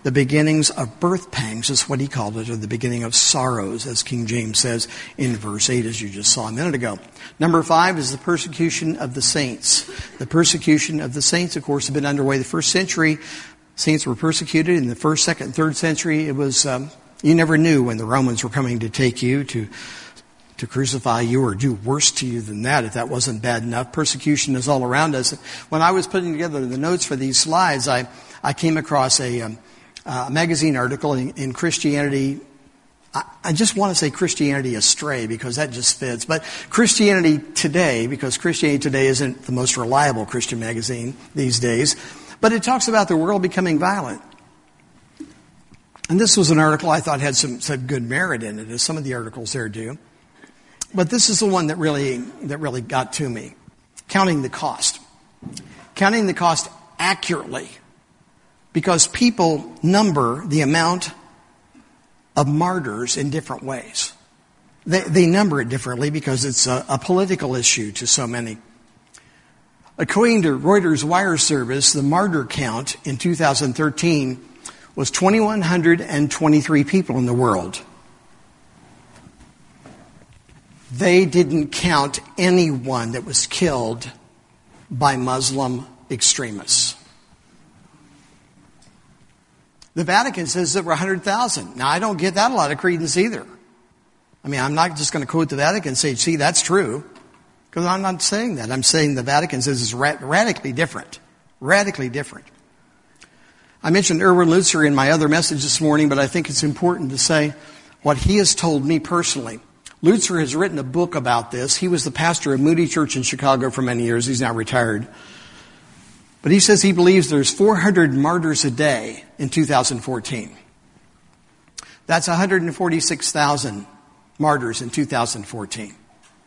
the beginnings of birth pangs is what he called it, or the beginning of sorrows, as King James says in verse 8, as you just saw a minute ago. Number 5 is the persecution of the saints. The persecution of the saints, of course, had been underway the first century. Saints were persecuted in the first, second, third century. It was, you never knew when the Romans were coming to take you, to crucify you or do worse to you than that, if that wasn't bad enough. Persecution is all around us. When I was putting together the notes for these slides, I came across a magazine article in Christianity. I just want to say Christianity Astray because that just fits. But Christianity Today, because Christianity Today isn't the most reliable Christian magazine these days. But it talks about the world becoming violent. And this was an article I thought had some good merit in it, as some of the articles there do. But this is the one that really got to me. Counting the cost. Counting the cost accurately. Because people number the amount of martyrs in different ways. They number it differently because it's a political issue to so many. According to Reuters wire service, the martyr count in 2013 was 2,123 people in the world. They didn't count anyone that was killed by Muslim extremists. The Vatican says there were 100,000. Now, I don't give that a lot of credence either. I mean, I'm not just going to quote the Vatican and say, see, that's true. Because I'm not saying that. I'm saying the Vatican says it's radically different. Radically different. I mentioned Erwin Lutzer in my other message this morning, but I think it's important to say what he has told me personally. Lutzer has written a book about this. He was the pastor of Moody Church in Chicago for many years. He's now retired. But he says he believes there's 400 martyrs a day in 2014. That's 146,000 martyrs in 2014.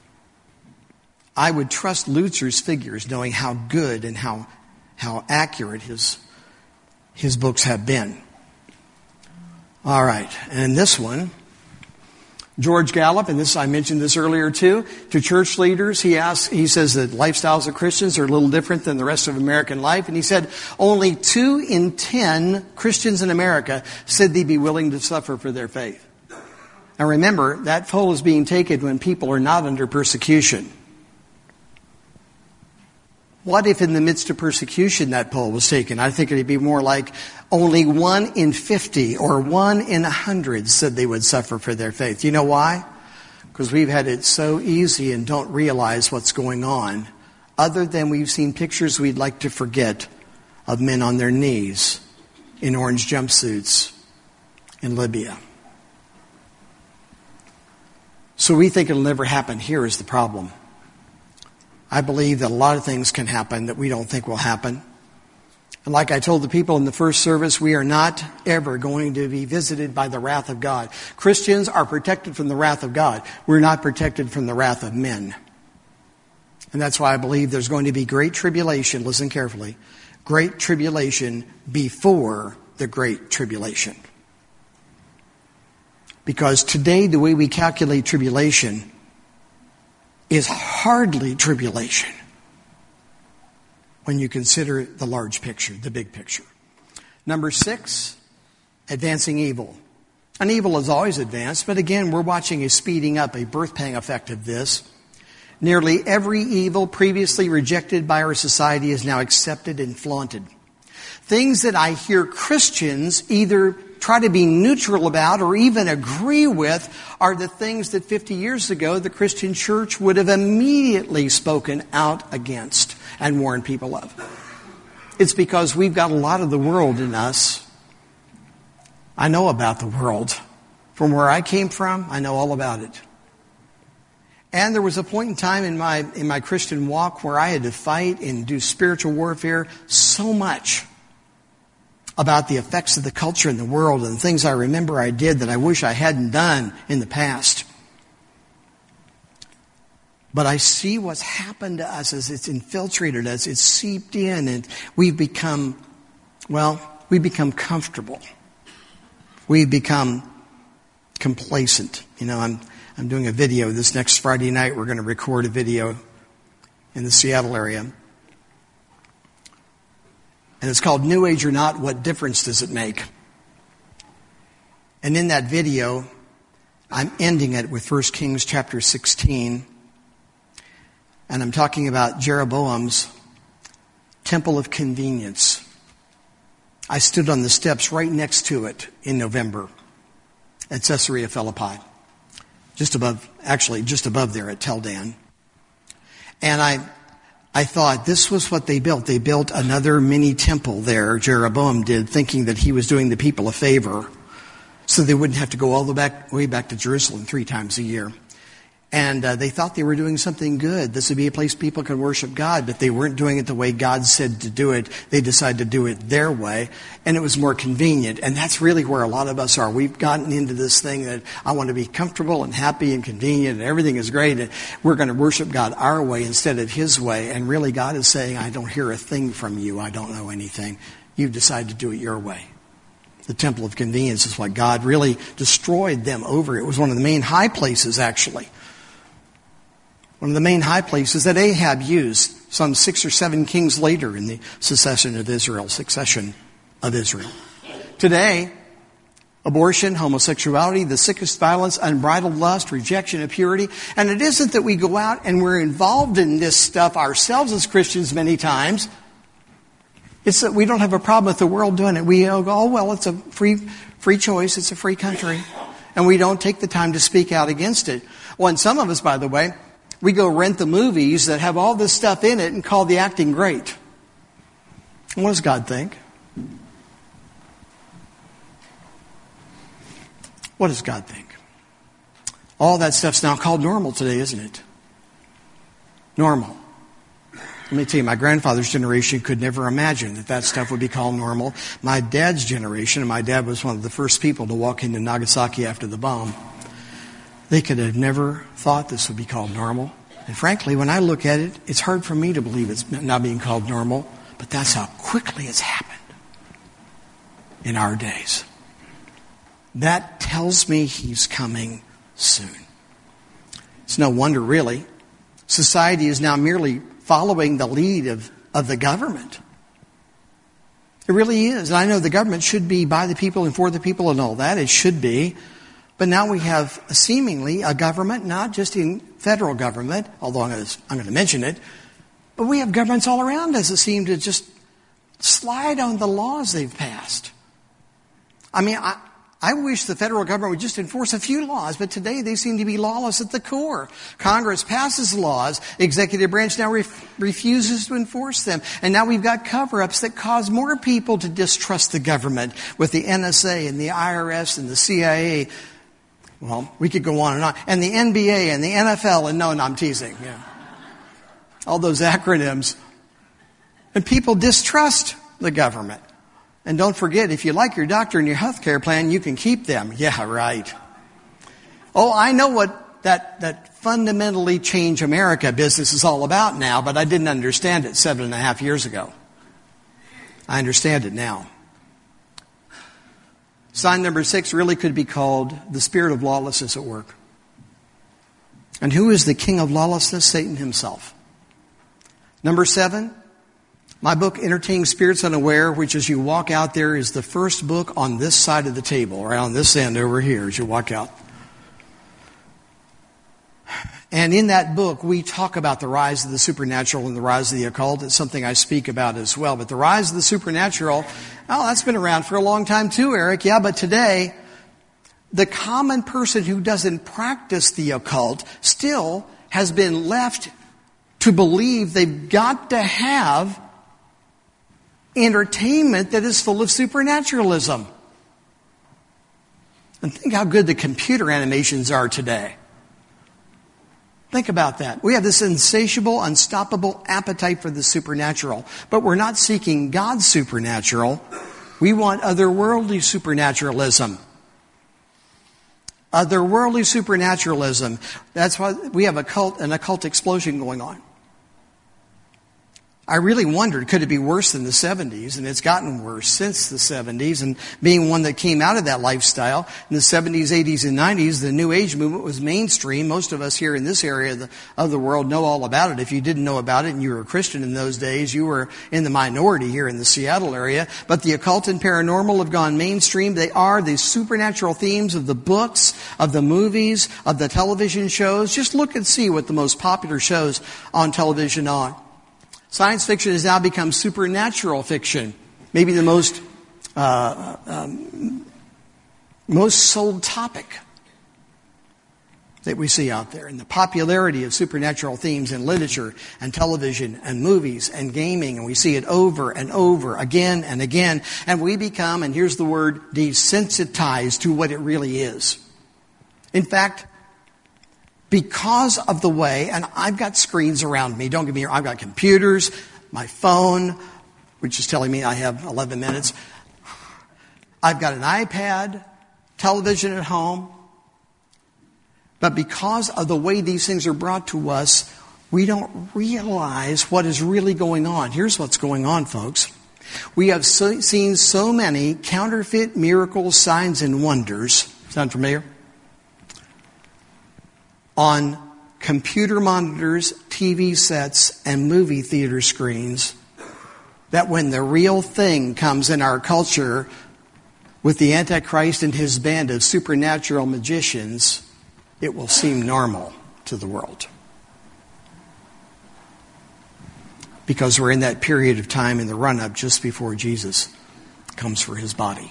I would trust Lutzer's figures, knowing how good and how accurate his books have been. All right, and this one, George Gallup, and I mentioned this earlier too, to church leaders, he says that lifestyles of Christians are a little different than the rest of American life. And he said only 2 in 10 Christians in America said they'd be willing to suffer for their faith. Now remember, that poll is being taken when people are not under persecution. What if in the midst of persecution that poll was taken? I think it'd be more like only 1 in 50 or 1 in 100 said they would suffer for their faith. You know why? Because we've had it so easy and don't realize what's going on. Other than we've seen pictures we'd like to forget of men on their knees in orange jumpsuits in Libya. So we think it'll never happen here is the problem. I believe that a lot of things can happen that we don't think will happen. And like I told the people in the first service, we are not ever going to be visited by the wrath of God. Christians are protected from the wrath of God. We're not protected from the wrath of men. And that's why I believe there's going to be great tribulation, listen carefully, great tribulation before the great tribulation. Because today the way we calculate tribulation is hardly tribulation when you consider the large picture, the big picture. Number 6, advancing evil. And evil is always advanced, but again, we're watching a speeding up, a birth pang effect of this. Nearly every evil previously rejected by our society is now accepted and flaunted. Things that I hear Christians either try to be neutral about or even agree with are the things that 50 years ago the Christian church would have immediately spoken out against and warned people of. It's because we've got a lot of the world in us. I know about the world. From where I came from, I know all about it. And there was a point in time in my Christian walk where I had to fight and do spiritual warfare so much about the effects of the culture in the world and the things I remember I did that I wish I hadn't done in the past. But I see what's happened to us as it's infiltrated us, it's seeped in, and we've become comfortable. We've become complacent. You know, I'm doing a video this next Friday night. We're going to record a video in the Seattle area. And it's called New Age or Not, What Difference Does It Make? And in that video, I'm ending it with 1 Kings chapter 16. And I'm talking about Jeroboam's temple of convenience. I stood on the steps right next to it in November at Caesarea Philippi. Just above there at Tel Dan. And I thought this was what they built. They built another mini temple there, Jeroboam did, thinking that he was doing the people a favor so they wouldn't have to go all the way back to Jerusalem 3 times a year. And they thought they were doing something good. This would be a place people could worship God, but they weren't doing it the way God said to do it. They decided to do it their way, and it was more convenient. And that's really where a lot of us are. We've gotten into this thing that I want to be comfortable and happy and convenient, and everything is great, and we're going to worship God our way instead of His way. And really God is saying, I don't hear a thing from you. I don't know anything. You've decided to do it your way. The temple of convenience is what God really destroyed them over. It was one of the main high places, actually. One of the main high places that Ahab used some 6 or 7 kings later in the succession of Israel. Today, abortion, homosexuality, the sickest violence, unbridled lust, rejection of purity. And it isn't that we go out and we're involved in this stuff ourselves as Christians many times. It's that we don't have a problem with the world doing it. We go, oh, well, it's a free choice. It's a free country. And we don't take the time to speak out against it. Well, and some of us, by the way, we go rent the movies that have all this stuff in it and call the acting great. And what does God think? What does God think? All that stuff's now called normal today, isn't it? Normal. Let me tell you, my grandfather's generation could never imagine that stuff would be called normal. My dad's generation, and my dad was one of the first people to walk into Nagasaki after the bomb, they could have never thought this would be called normal. And frankly, when I look at it, it's hard for me to believe it's not being called normal. But that's how quickly it's happened in our days. That tells me He's coming soon. It's no wonder, really. Society is now merely following the lead of the government. It really is. And I know the government should be by the people and for the people and all that. It should be. But now we have seemingly a government, not just in federal government, although I'm going to mention it, but we have governments all around us that seem to just slide on the laws they've passed. I mean, I wish the federal government would just enforce a few laws, but today they seem to be lawless at the core. Congress passes laws, executive branch now refuses to enforce them. And now we've got cover-ups that cause more people to distrust the government with the NSA and the IRS and the CIA. Well, we could go on and on. And the NBA and the NFL, and no, I'm teasing. Yeah. All those acronyms. And people distrust the government. And don't forget, if you like your doctor and your health care plan, you can keep them. Yeah, right. Oh, I know what that fundamentally change America business is all about now, but I didn't understand it 7.5 years ago. I understand it now. Sign number 6 really could be called the spirit of lawlessness at work. And who is the king of lawlessness? Satan himself. Number 7, my book, Entertaining Spirits Unaware, which as you walk out there is the first book on this side of the table, right on this end over here as you walk out. And in that book, we talk about the rise of the supernatural and the rise of the occult. It's something I speak about as well. But the rise of the supernatural, oh, that's been around for a long time too, Eric. Yeah, but today, the common person who doesn't practice the occult still has been left to believe they've got to have entertainment that is full of supernaturalism. And think how good the computer animations are today. Think about that. We have this insatiable, unstoppable appetite for the supernatural. But we're not seeking God's supernatural. We want otherworldly supernaturalism. Otherworldly supernaturalism. That's why we have an occult explosion going on. I really wondered, could it be worse than the 70s? And it's gotten worse since the 70s. And being one that came out of that lifestyle, in the 70s, 80s, and 90s, the New Age movement was mainstream. Most of us here in this area of the world know all about it. If you didn't know about it and you were a Christian in those days, you were in the minority here in the Seattle area. But the occult and paranormal have gone mainstream. They are the supernatural themes of the books, of the movies, of the television shows. Just look and see what the most popular shows on television are. Science fiction has now become supernatural fiction. Maybe the most sold topic that we see out there. And the popularity of supernatural themes in literature and television and movies and gaming. And we see it over and over again and again. And we become, and here's the word, desensitized to what it really is. In fact, because of the way, and I've got screens around me, don't get me wrong, I've got computers, my phone, which is telling me I have 11 minutes. I've got an iPad, television at home. But because of the way these things are brought to us, we don't realize what is really going on. Here's what's going on, folks. We have seen so many counterfeit miracles, signs, and wonders. Sound familiar? On computer monitors, TV sets, and movie theater screens, that when the real thing comes in our culture with the Antichrist and his band of supernatural magicians, it will seem normal to the world. Because we're in that period of time in the run-up just before Jesus comes for his body.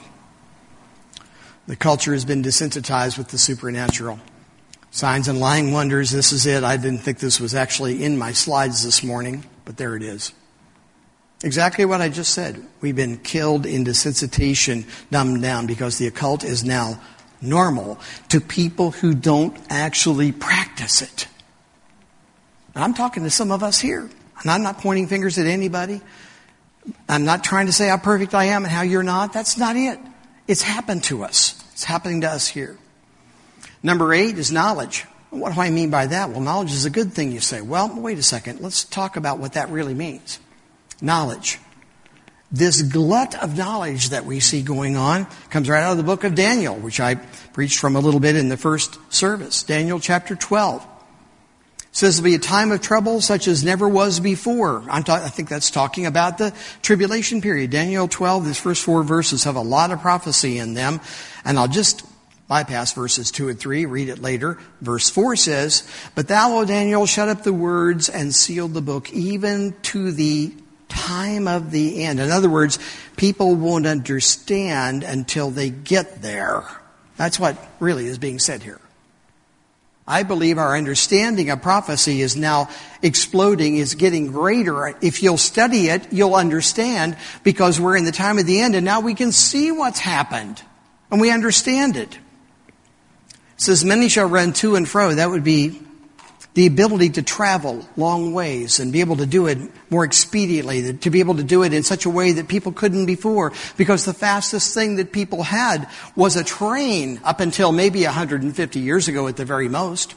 The culture has been desensitized with the supernatural. Signs and lying wonders, this is it. I didn't think this was actually in my slides this morning, but there it is. Exactly what I just said. We've been killed in desensitization, dumbed down, because the occult is now normal to people who don't actually practice it. And I'm talking to some of us here, and I'm not pointing fingers at anybody. I'm not trying to say how perfect I am and how you're not. That's not it. It's happened to us. It's happening to us here. Number 8 is knowledge. What do I mean by that? Well, knowledge is a good thing, you say. Well, wait a second. Let's talk about what that really means. Knowledge. This glut of knowledge that we see going on comes right out of the book of Daniel, which I preached from a little bit in the first service. Daniel chapter 12. It says there'll be a time of trouble such as never was before. I think that's talking about the tribulation period. Daniel 12, these first 4 verses have a lot of prophecy in them. And I'll just bypass verses 2 and 3, read it later. Verse 4 says, "But thou, O Daniel, shut up the words and seal the book, even to the time of the end." In other words, people won't understand until they get there. That's what really is being said here. I believe our understanding of prophecy is now exploding, is getting greater. If you'll study it, you'll understand, because we're in the time of the end and now we can see what's happened and we understand it. It says, "Many shall run to and fro." That would be the ability to travel long ways and be able to do it more expediently, to be able to do it in such a way that people couldn't before, because the fastest thing that people had was a train up until maybe 150 years ago at the very most.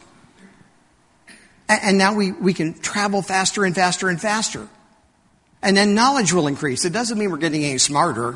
And now we can travel faster and faster and faster. And then knowledge will increase. It doesn't mean we're getting any smarter.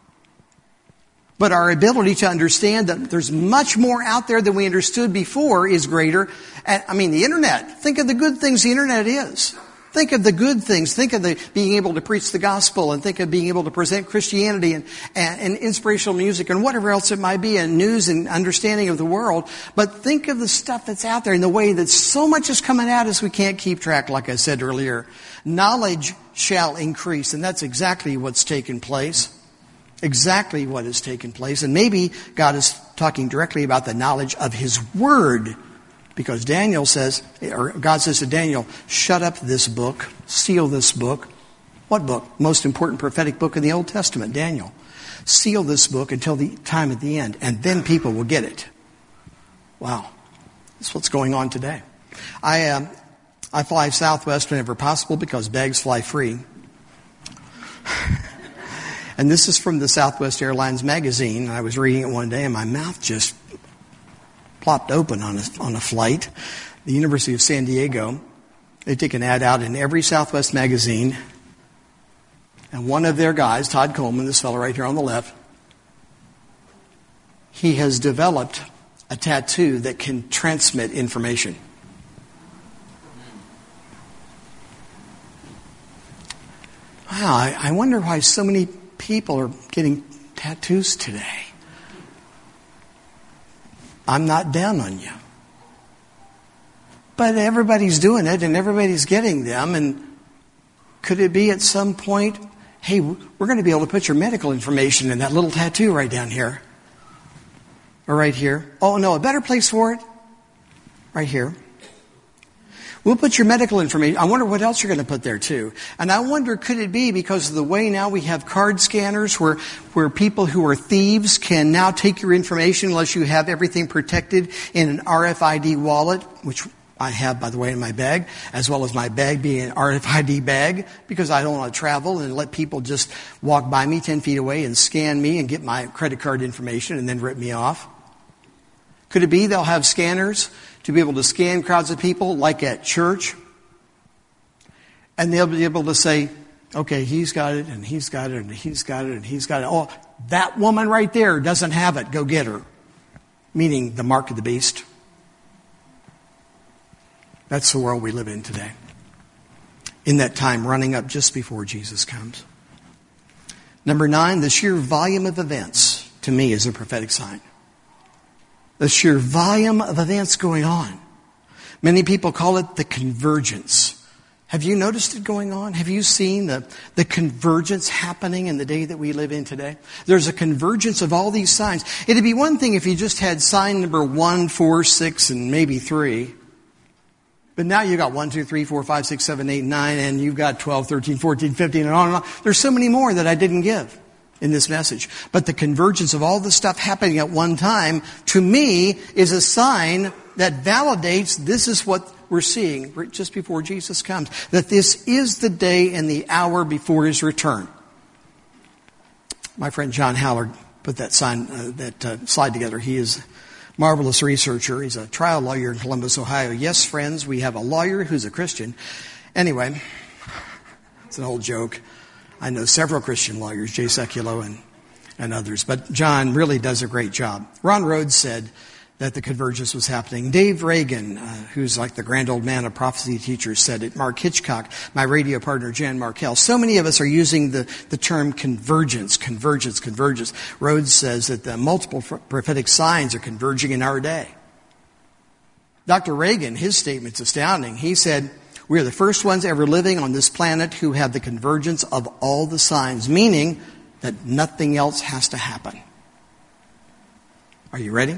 But our ability to understand that there's much more out there than we understood before is greater. And, the internet. Think of the good things the internet is. Think of the good things. Think of being able to preach the gospel, and think of being able to present Christianity and inspirational music and whatever else it might be, and news and understanding of the world. But think of the stuff that's out there in the way that so much is coming at us we can't keep track, like I said earlier. Knowledge shall increase, and that's exactly what's taken place. Exactly what has taken place. And maybe God is talking directly about the knowledge of his word. Because Daniel says, or God says to Daniel, shut up this book, seal this book. What book? Most important prophetic book in the Old Testament, Daniel. Seal this book until the time at the end, and then people will get it. Wow. That's what's going on today. I fly Southwest whenever possible because bags fly free. And this is from the Southwest Airlines magazine. I was reading it one day and my mouth just plopped open on a flight. The University of San Diego, they take an ad out in every Southwest magazine And one of their guys, Todd Coleman, this fellow right here on the left, he has developed a tattoo that can transmit information. Wow, I wonder why so many people are getting tattoos today. I'm not down on you. But everybody's doing it and everybody's getting them. And could it be at some point, hey, we're going to be able to put your medical information in that little tattoo right down here. Or right here. Oh, no, a better place for it? Right here. We'll put your medical information. I wonder what else you're going to put there too. And I wonder, could it be because of the way now we have card scanners where people who are thieves can now take your information unless you have everything protected in an RFID wallet, which I have, by the way, in my bag, as well as my bag being an RFID bag, because I don't want to travel and let people just walk by me 10 feet away and scan me and get my credit card information and then rip me off. Could it be they'll have scanners to be able to scan crowds of people like at church? And they'll be able to say, okay, he's got it, and he's got it, and he's got it, and he's got it. Oh, that woman right there doesn't have it. Go get her. Meaning the mark of the beast. That's the world we live in today. In that time running up just before Jesus comes. Number 9, the sheer volume of events, to me, is a prophetic sign. The sheer volume of events going on. Many people call it the convergence. Have you noticed it going on? Have you seen the convergence happening in the day that we live in today? There's a convergence of all these signs. It'd be one thing if you just had sign number 1, 4, 6, and maybe 3. But now you've got 1, 2, 3, 4, 5, 6, 7, 8, 9, and you've got 12, 13, 14, 15, and on and on. There's so many more that I didn't give in this message. But the convergence of all the stuff happening at one time, to me, is a sign that validates this is what we're seeing just before Jesus comes. That this is the day and the hour before His return. My friend John Howard put that slide together. He is marvelous researcher. He's a trial lawyer in Columbus, Ohio. Yes, friends, we have a lawyer who's a Christian. Anyway, it's an old joke. I know several Christian lawyers, Jay Sekulow and others. But John really does a great job. Ron Rhodes said that the convergence was happening. Dave Reagan, who's like the grand old man of prophecy teachers, said it. Mark Hitchcock, my radio partner, Jan Markell. So many of us are using the term convergence. Rhodes says that the multiple prophetic signs are converging in our day. Dr. Reagan, his statement's astounding. He said, we are the first ones ever living on this planet who have the convergence of all the signs, meaning that nothing else has to happen. Are you ready?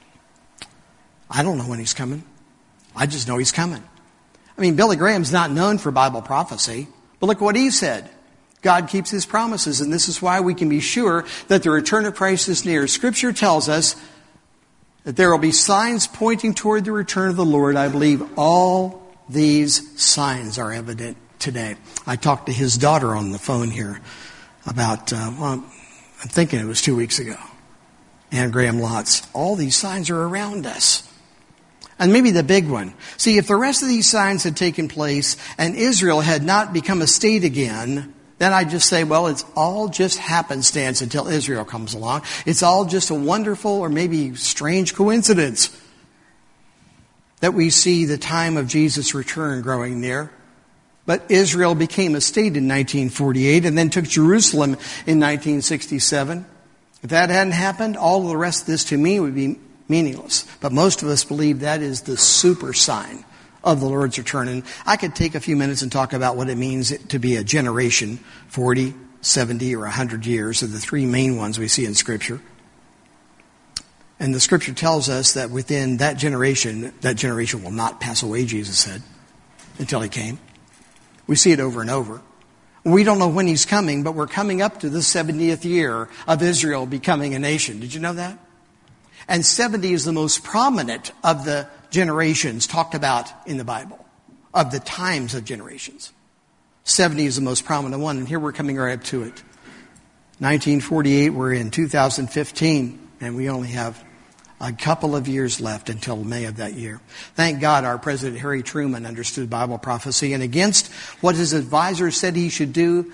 I don't know when He's coming. I just know He's coming. I mean, Billy Graham's not known for Bible prophecy, but look what he said. God keeps His promises, and this is why we can be sure that the return of Christ is near. Scripture tells us that there will be signs pointing toward the return of the Lord. I believe all these signs are evident today. I talked to his daughter on the phone here about, I'm thinking it was 2 weeks ago. Ann Graham Lotz. All these signs are around us. And maybe the big one. See, if the rest of these signs had taken place and Israel had not become a state again, then I'd just say, well, it's all just happenstance until Israel comes along. It's all just a wonderful or maybe strange coincidence that we see the time of Jesus' return growing near. But Israel became a state in 1948 and then took Jerusalem in 1967. If that hadn't happened, all of the rest of this to me would be meaningless. But most of us believe that is the super sign of the Lord's return. And I could take a few minutes and talk about what it means to be a generation, 40, 70, or 100 years, are the three main ones we see in Scripture. And the Scripture tells us that within that generation will not pass away, Jesus said, until He came. We see it over and over. We don't know when He's coming, but we're coming up to the 70th year of Israel becoming a nation. Did you know that? And 70 is the most prominent of the generations talked about in the Bible, of the times of generations. 70 is the most prominent one, and here we're coming right up to it. 1948, we're in 2015, and we only have a couple of years left until May of that year. Thank God our President Harry Truman understood Bible prophecy, and against what his advisors said he should do,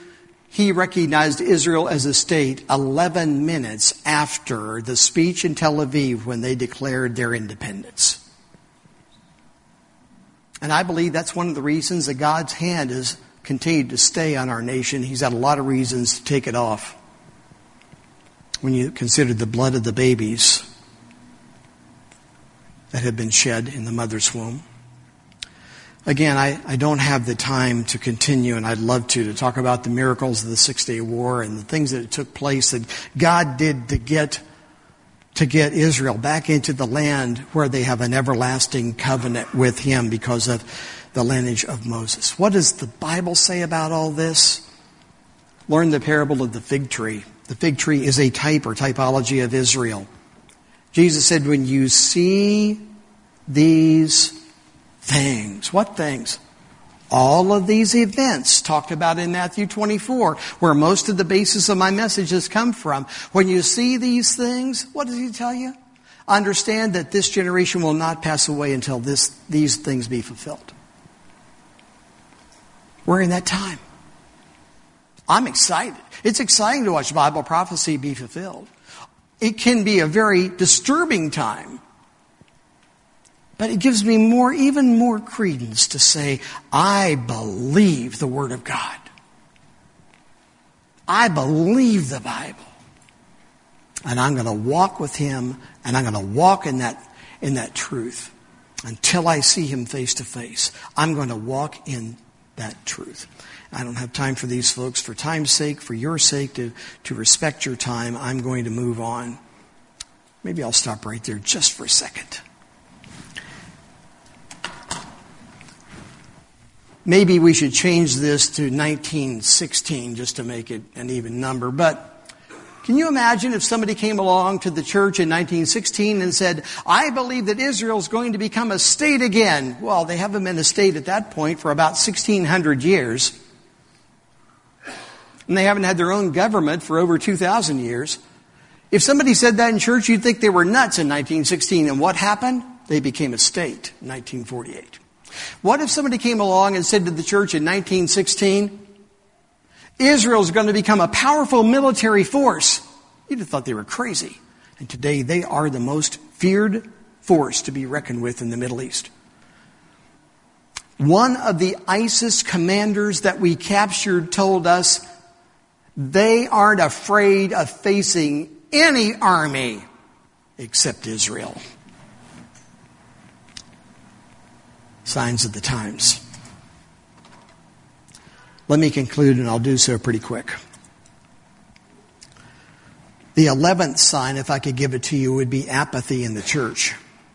he recognized Israel as a state 11 minutes after the speech in Tel Aviv when they declared their independence. And I believe that's one of the reasons that God's hand has continued to stay on our nation. He's had a lot of reasons to take it off. When you consider the blood of the babies that have been shed in the mother's womb. Again, I don't have the time to continue, and I'd love to talk about the miracles of the 6-Day War and the things that took place that God did to get Israel back into the land where they have an everlasting covenant with Him because of the lineage of Moses. What does the Bible say about all this? Learn the parable of the fig tree. The fig tree is a type or typology of Israel. Jesus said, when you see these things. What things? All of these events talked about in Matthew 24, where most of the basis of my message has come from. When you see these things, what does He tell you? Understand that this generation will not pass away until these things be fulfilled. We're in that time. I'm excited. It's exciting to watch Bible prophecy be fulfilled. It can be a very disturbing time. But it gives me even more credence to say, I believe the Word of God. I believe the Bible. And I'm going to walk with Him, and I'm going to walk in that truth until I see Him face to face. I'm going to walk in that truth. I don't have time for these folks. For time's sake, for your sake, to respect your time, I'm going to move on. Maybe I'll stop right there just for a second. Maybe we should change this to 1916 just to make it an even number. But can you imagine if somebody came along to the church in 1916 and said, I believe that Israel's going to become a state again. Well, they haven't been a state at that point for about 1,600 years. And they haven't had their own government for over 2,000 years. If somebody said that in church, you'd think they were nuts in 1916. And what happened? They became a state in 1948. What if somebody came along and said to the church in 1916, Israel's going to become a powerful military force? You'd have thought they were crazy. And today they are the most feared force to be reckoned with in the Middle East. One of the ISIS commanders that we captured told us they aren't afraid of facing any army except Israel. Signs of the times. Let me conclude, and I'll do so pretty quick. The 11th sign, if I could give it to you, would be apathy in the church.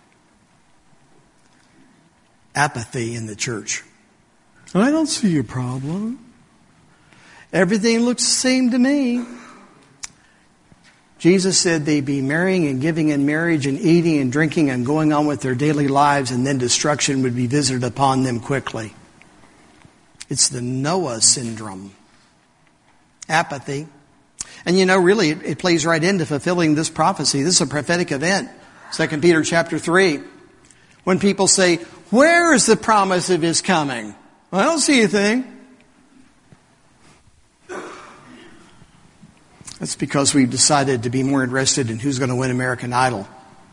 Apathy in the church. I don't see a problem. Everything looks the same to me. Jesus said they'd be marrying and giving in marriage and eating and drinking and going on with their daily lives, and then destruction would be visited upon them quickly. It's the Noah syndrome. Apathy. And really, it plays right into fulfilling this prophecy. This is a prophetic event. 2 Peter chapter 3. When people say, where is the promise of His coming? Well, I don't see anything. That's because we've decided to be more interested in who's going to win American Idol.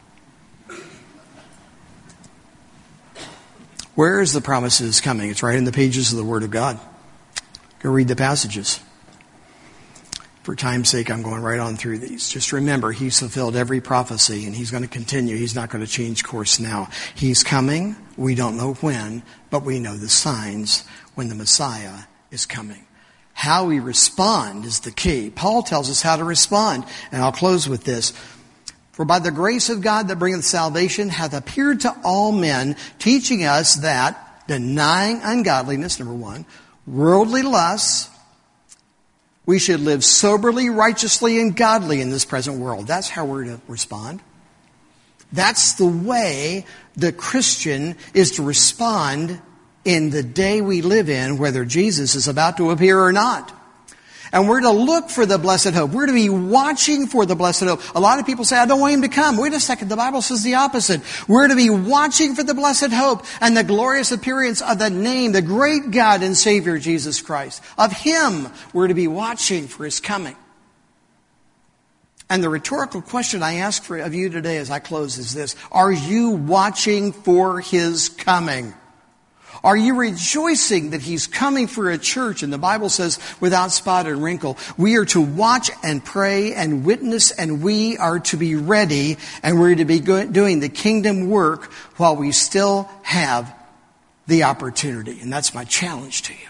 Where is the promises coming? It's right in the pages of the Word of God. Go read the passages. For time's sake, I'm going right on through these. Just remember, He's fulfilled every prophecy, and He's going to continue. He's not going to change course now. He's coming. We don't know when, but we know the signs when the Messiah is coming. How we respond is the key. Paul tells us how to respond. And I'll close with this. For by the grace of God that bringeth salvation hath appeared to all men, teaching us that, denying ungodliness, number one, worldly lusts, we should live soberly, righteously, and godly in this present world. That's how we're to respond. That's the way the Christian is to respond in the day we live in, whether Jesus is about to appear or not. And we're to look for the blessed hope. We're to be watching for the blessed hope. A lot of people say, I don't want him to come. Wait a second, the Bible says the opposite. We're to be watching for the blessed hope and the glorious appearance of the name, the great God and Savior, Jesus Christ. Of him, we're to be watching for his coming. And the rhetorical question I ask of you today as I close is this. Are you watching for his coming? Are you rejoicing that he's coming for a church? And the Bible says, without spot and wrinkle. We are to watch and pray and witness, and we are to be ready, and we're to be doing the kingdom work while we still have the opportunity. And that's my challenge to you.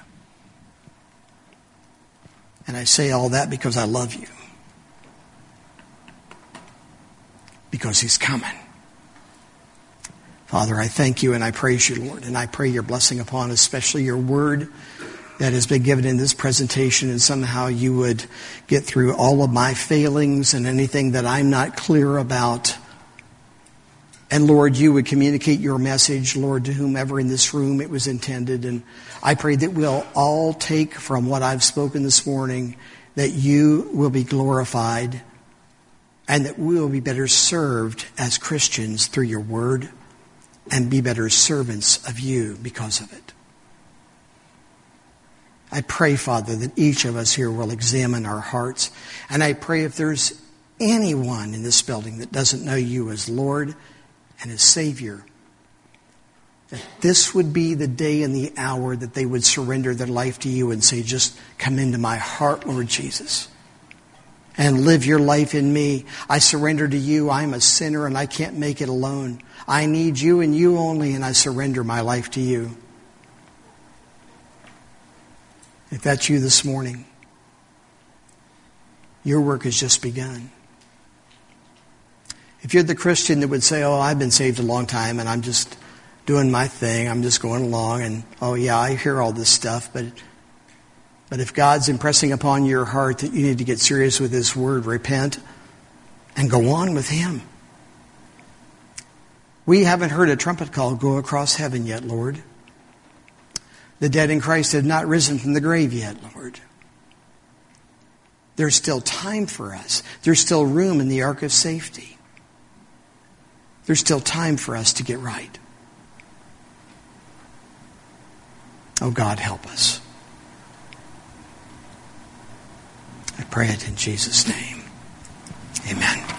And I say all that because I love you. Because he's coming. Father, I thank you and I praise you, Lord. And I pray your blessing upon especially your word that has been given in this presentation. And somehow you would get through all of my failings and anything that I'm not clear about. And Lord, you would communicate your message, Lord, to whomever in this room it was intended. And I pray that we'll all take from what I've spoken this morning that you will be glorified and that we will be better served as Christians through your word and be better servants of you because of it. I pray, Father, that each of us here will examine our hearts. And I pray if there's anyone in this building that doesn't know you as Lord and as Savior, that this would be the day and the hour that they would surrender their life to you and say, just come into my heart, Lord Jesus, and live your life in me. I surrender to you. I'm a sinner and I can't make it alone. I need you and you only, and I surrender my life to you. If that's you this morning, your work has just begun. If you're the Christian that would say, oh, I've been saved a long time and I'm just doing my thing, I'm just going along, and oh yeah, I hear all this stuff, but if God's impressing upon your heart that you need to get serious with his word, repent and go on with him. We haven't heard a trumpet call go across heaven yet, Lord. The dead in Christ have not risen from the grave yet, Lord. There's still time for us. There's still room in the ark of safety. There's still time for us to get right. Oh, God, help us. I pray it in Jesus' name. Amen.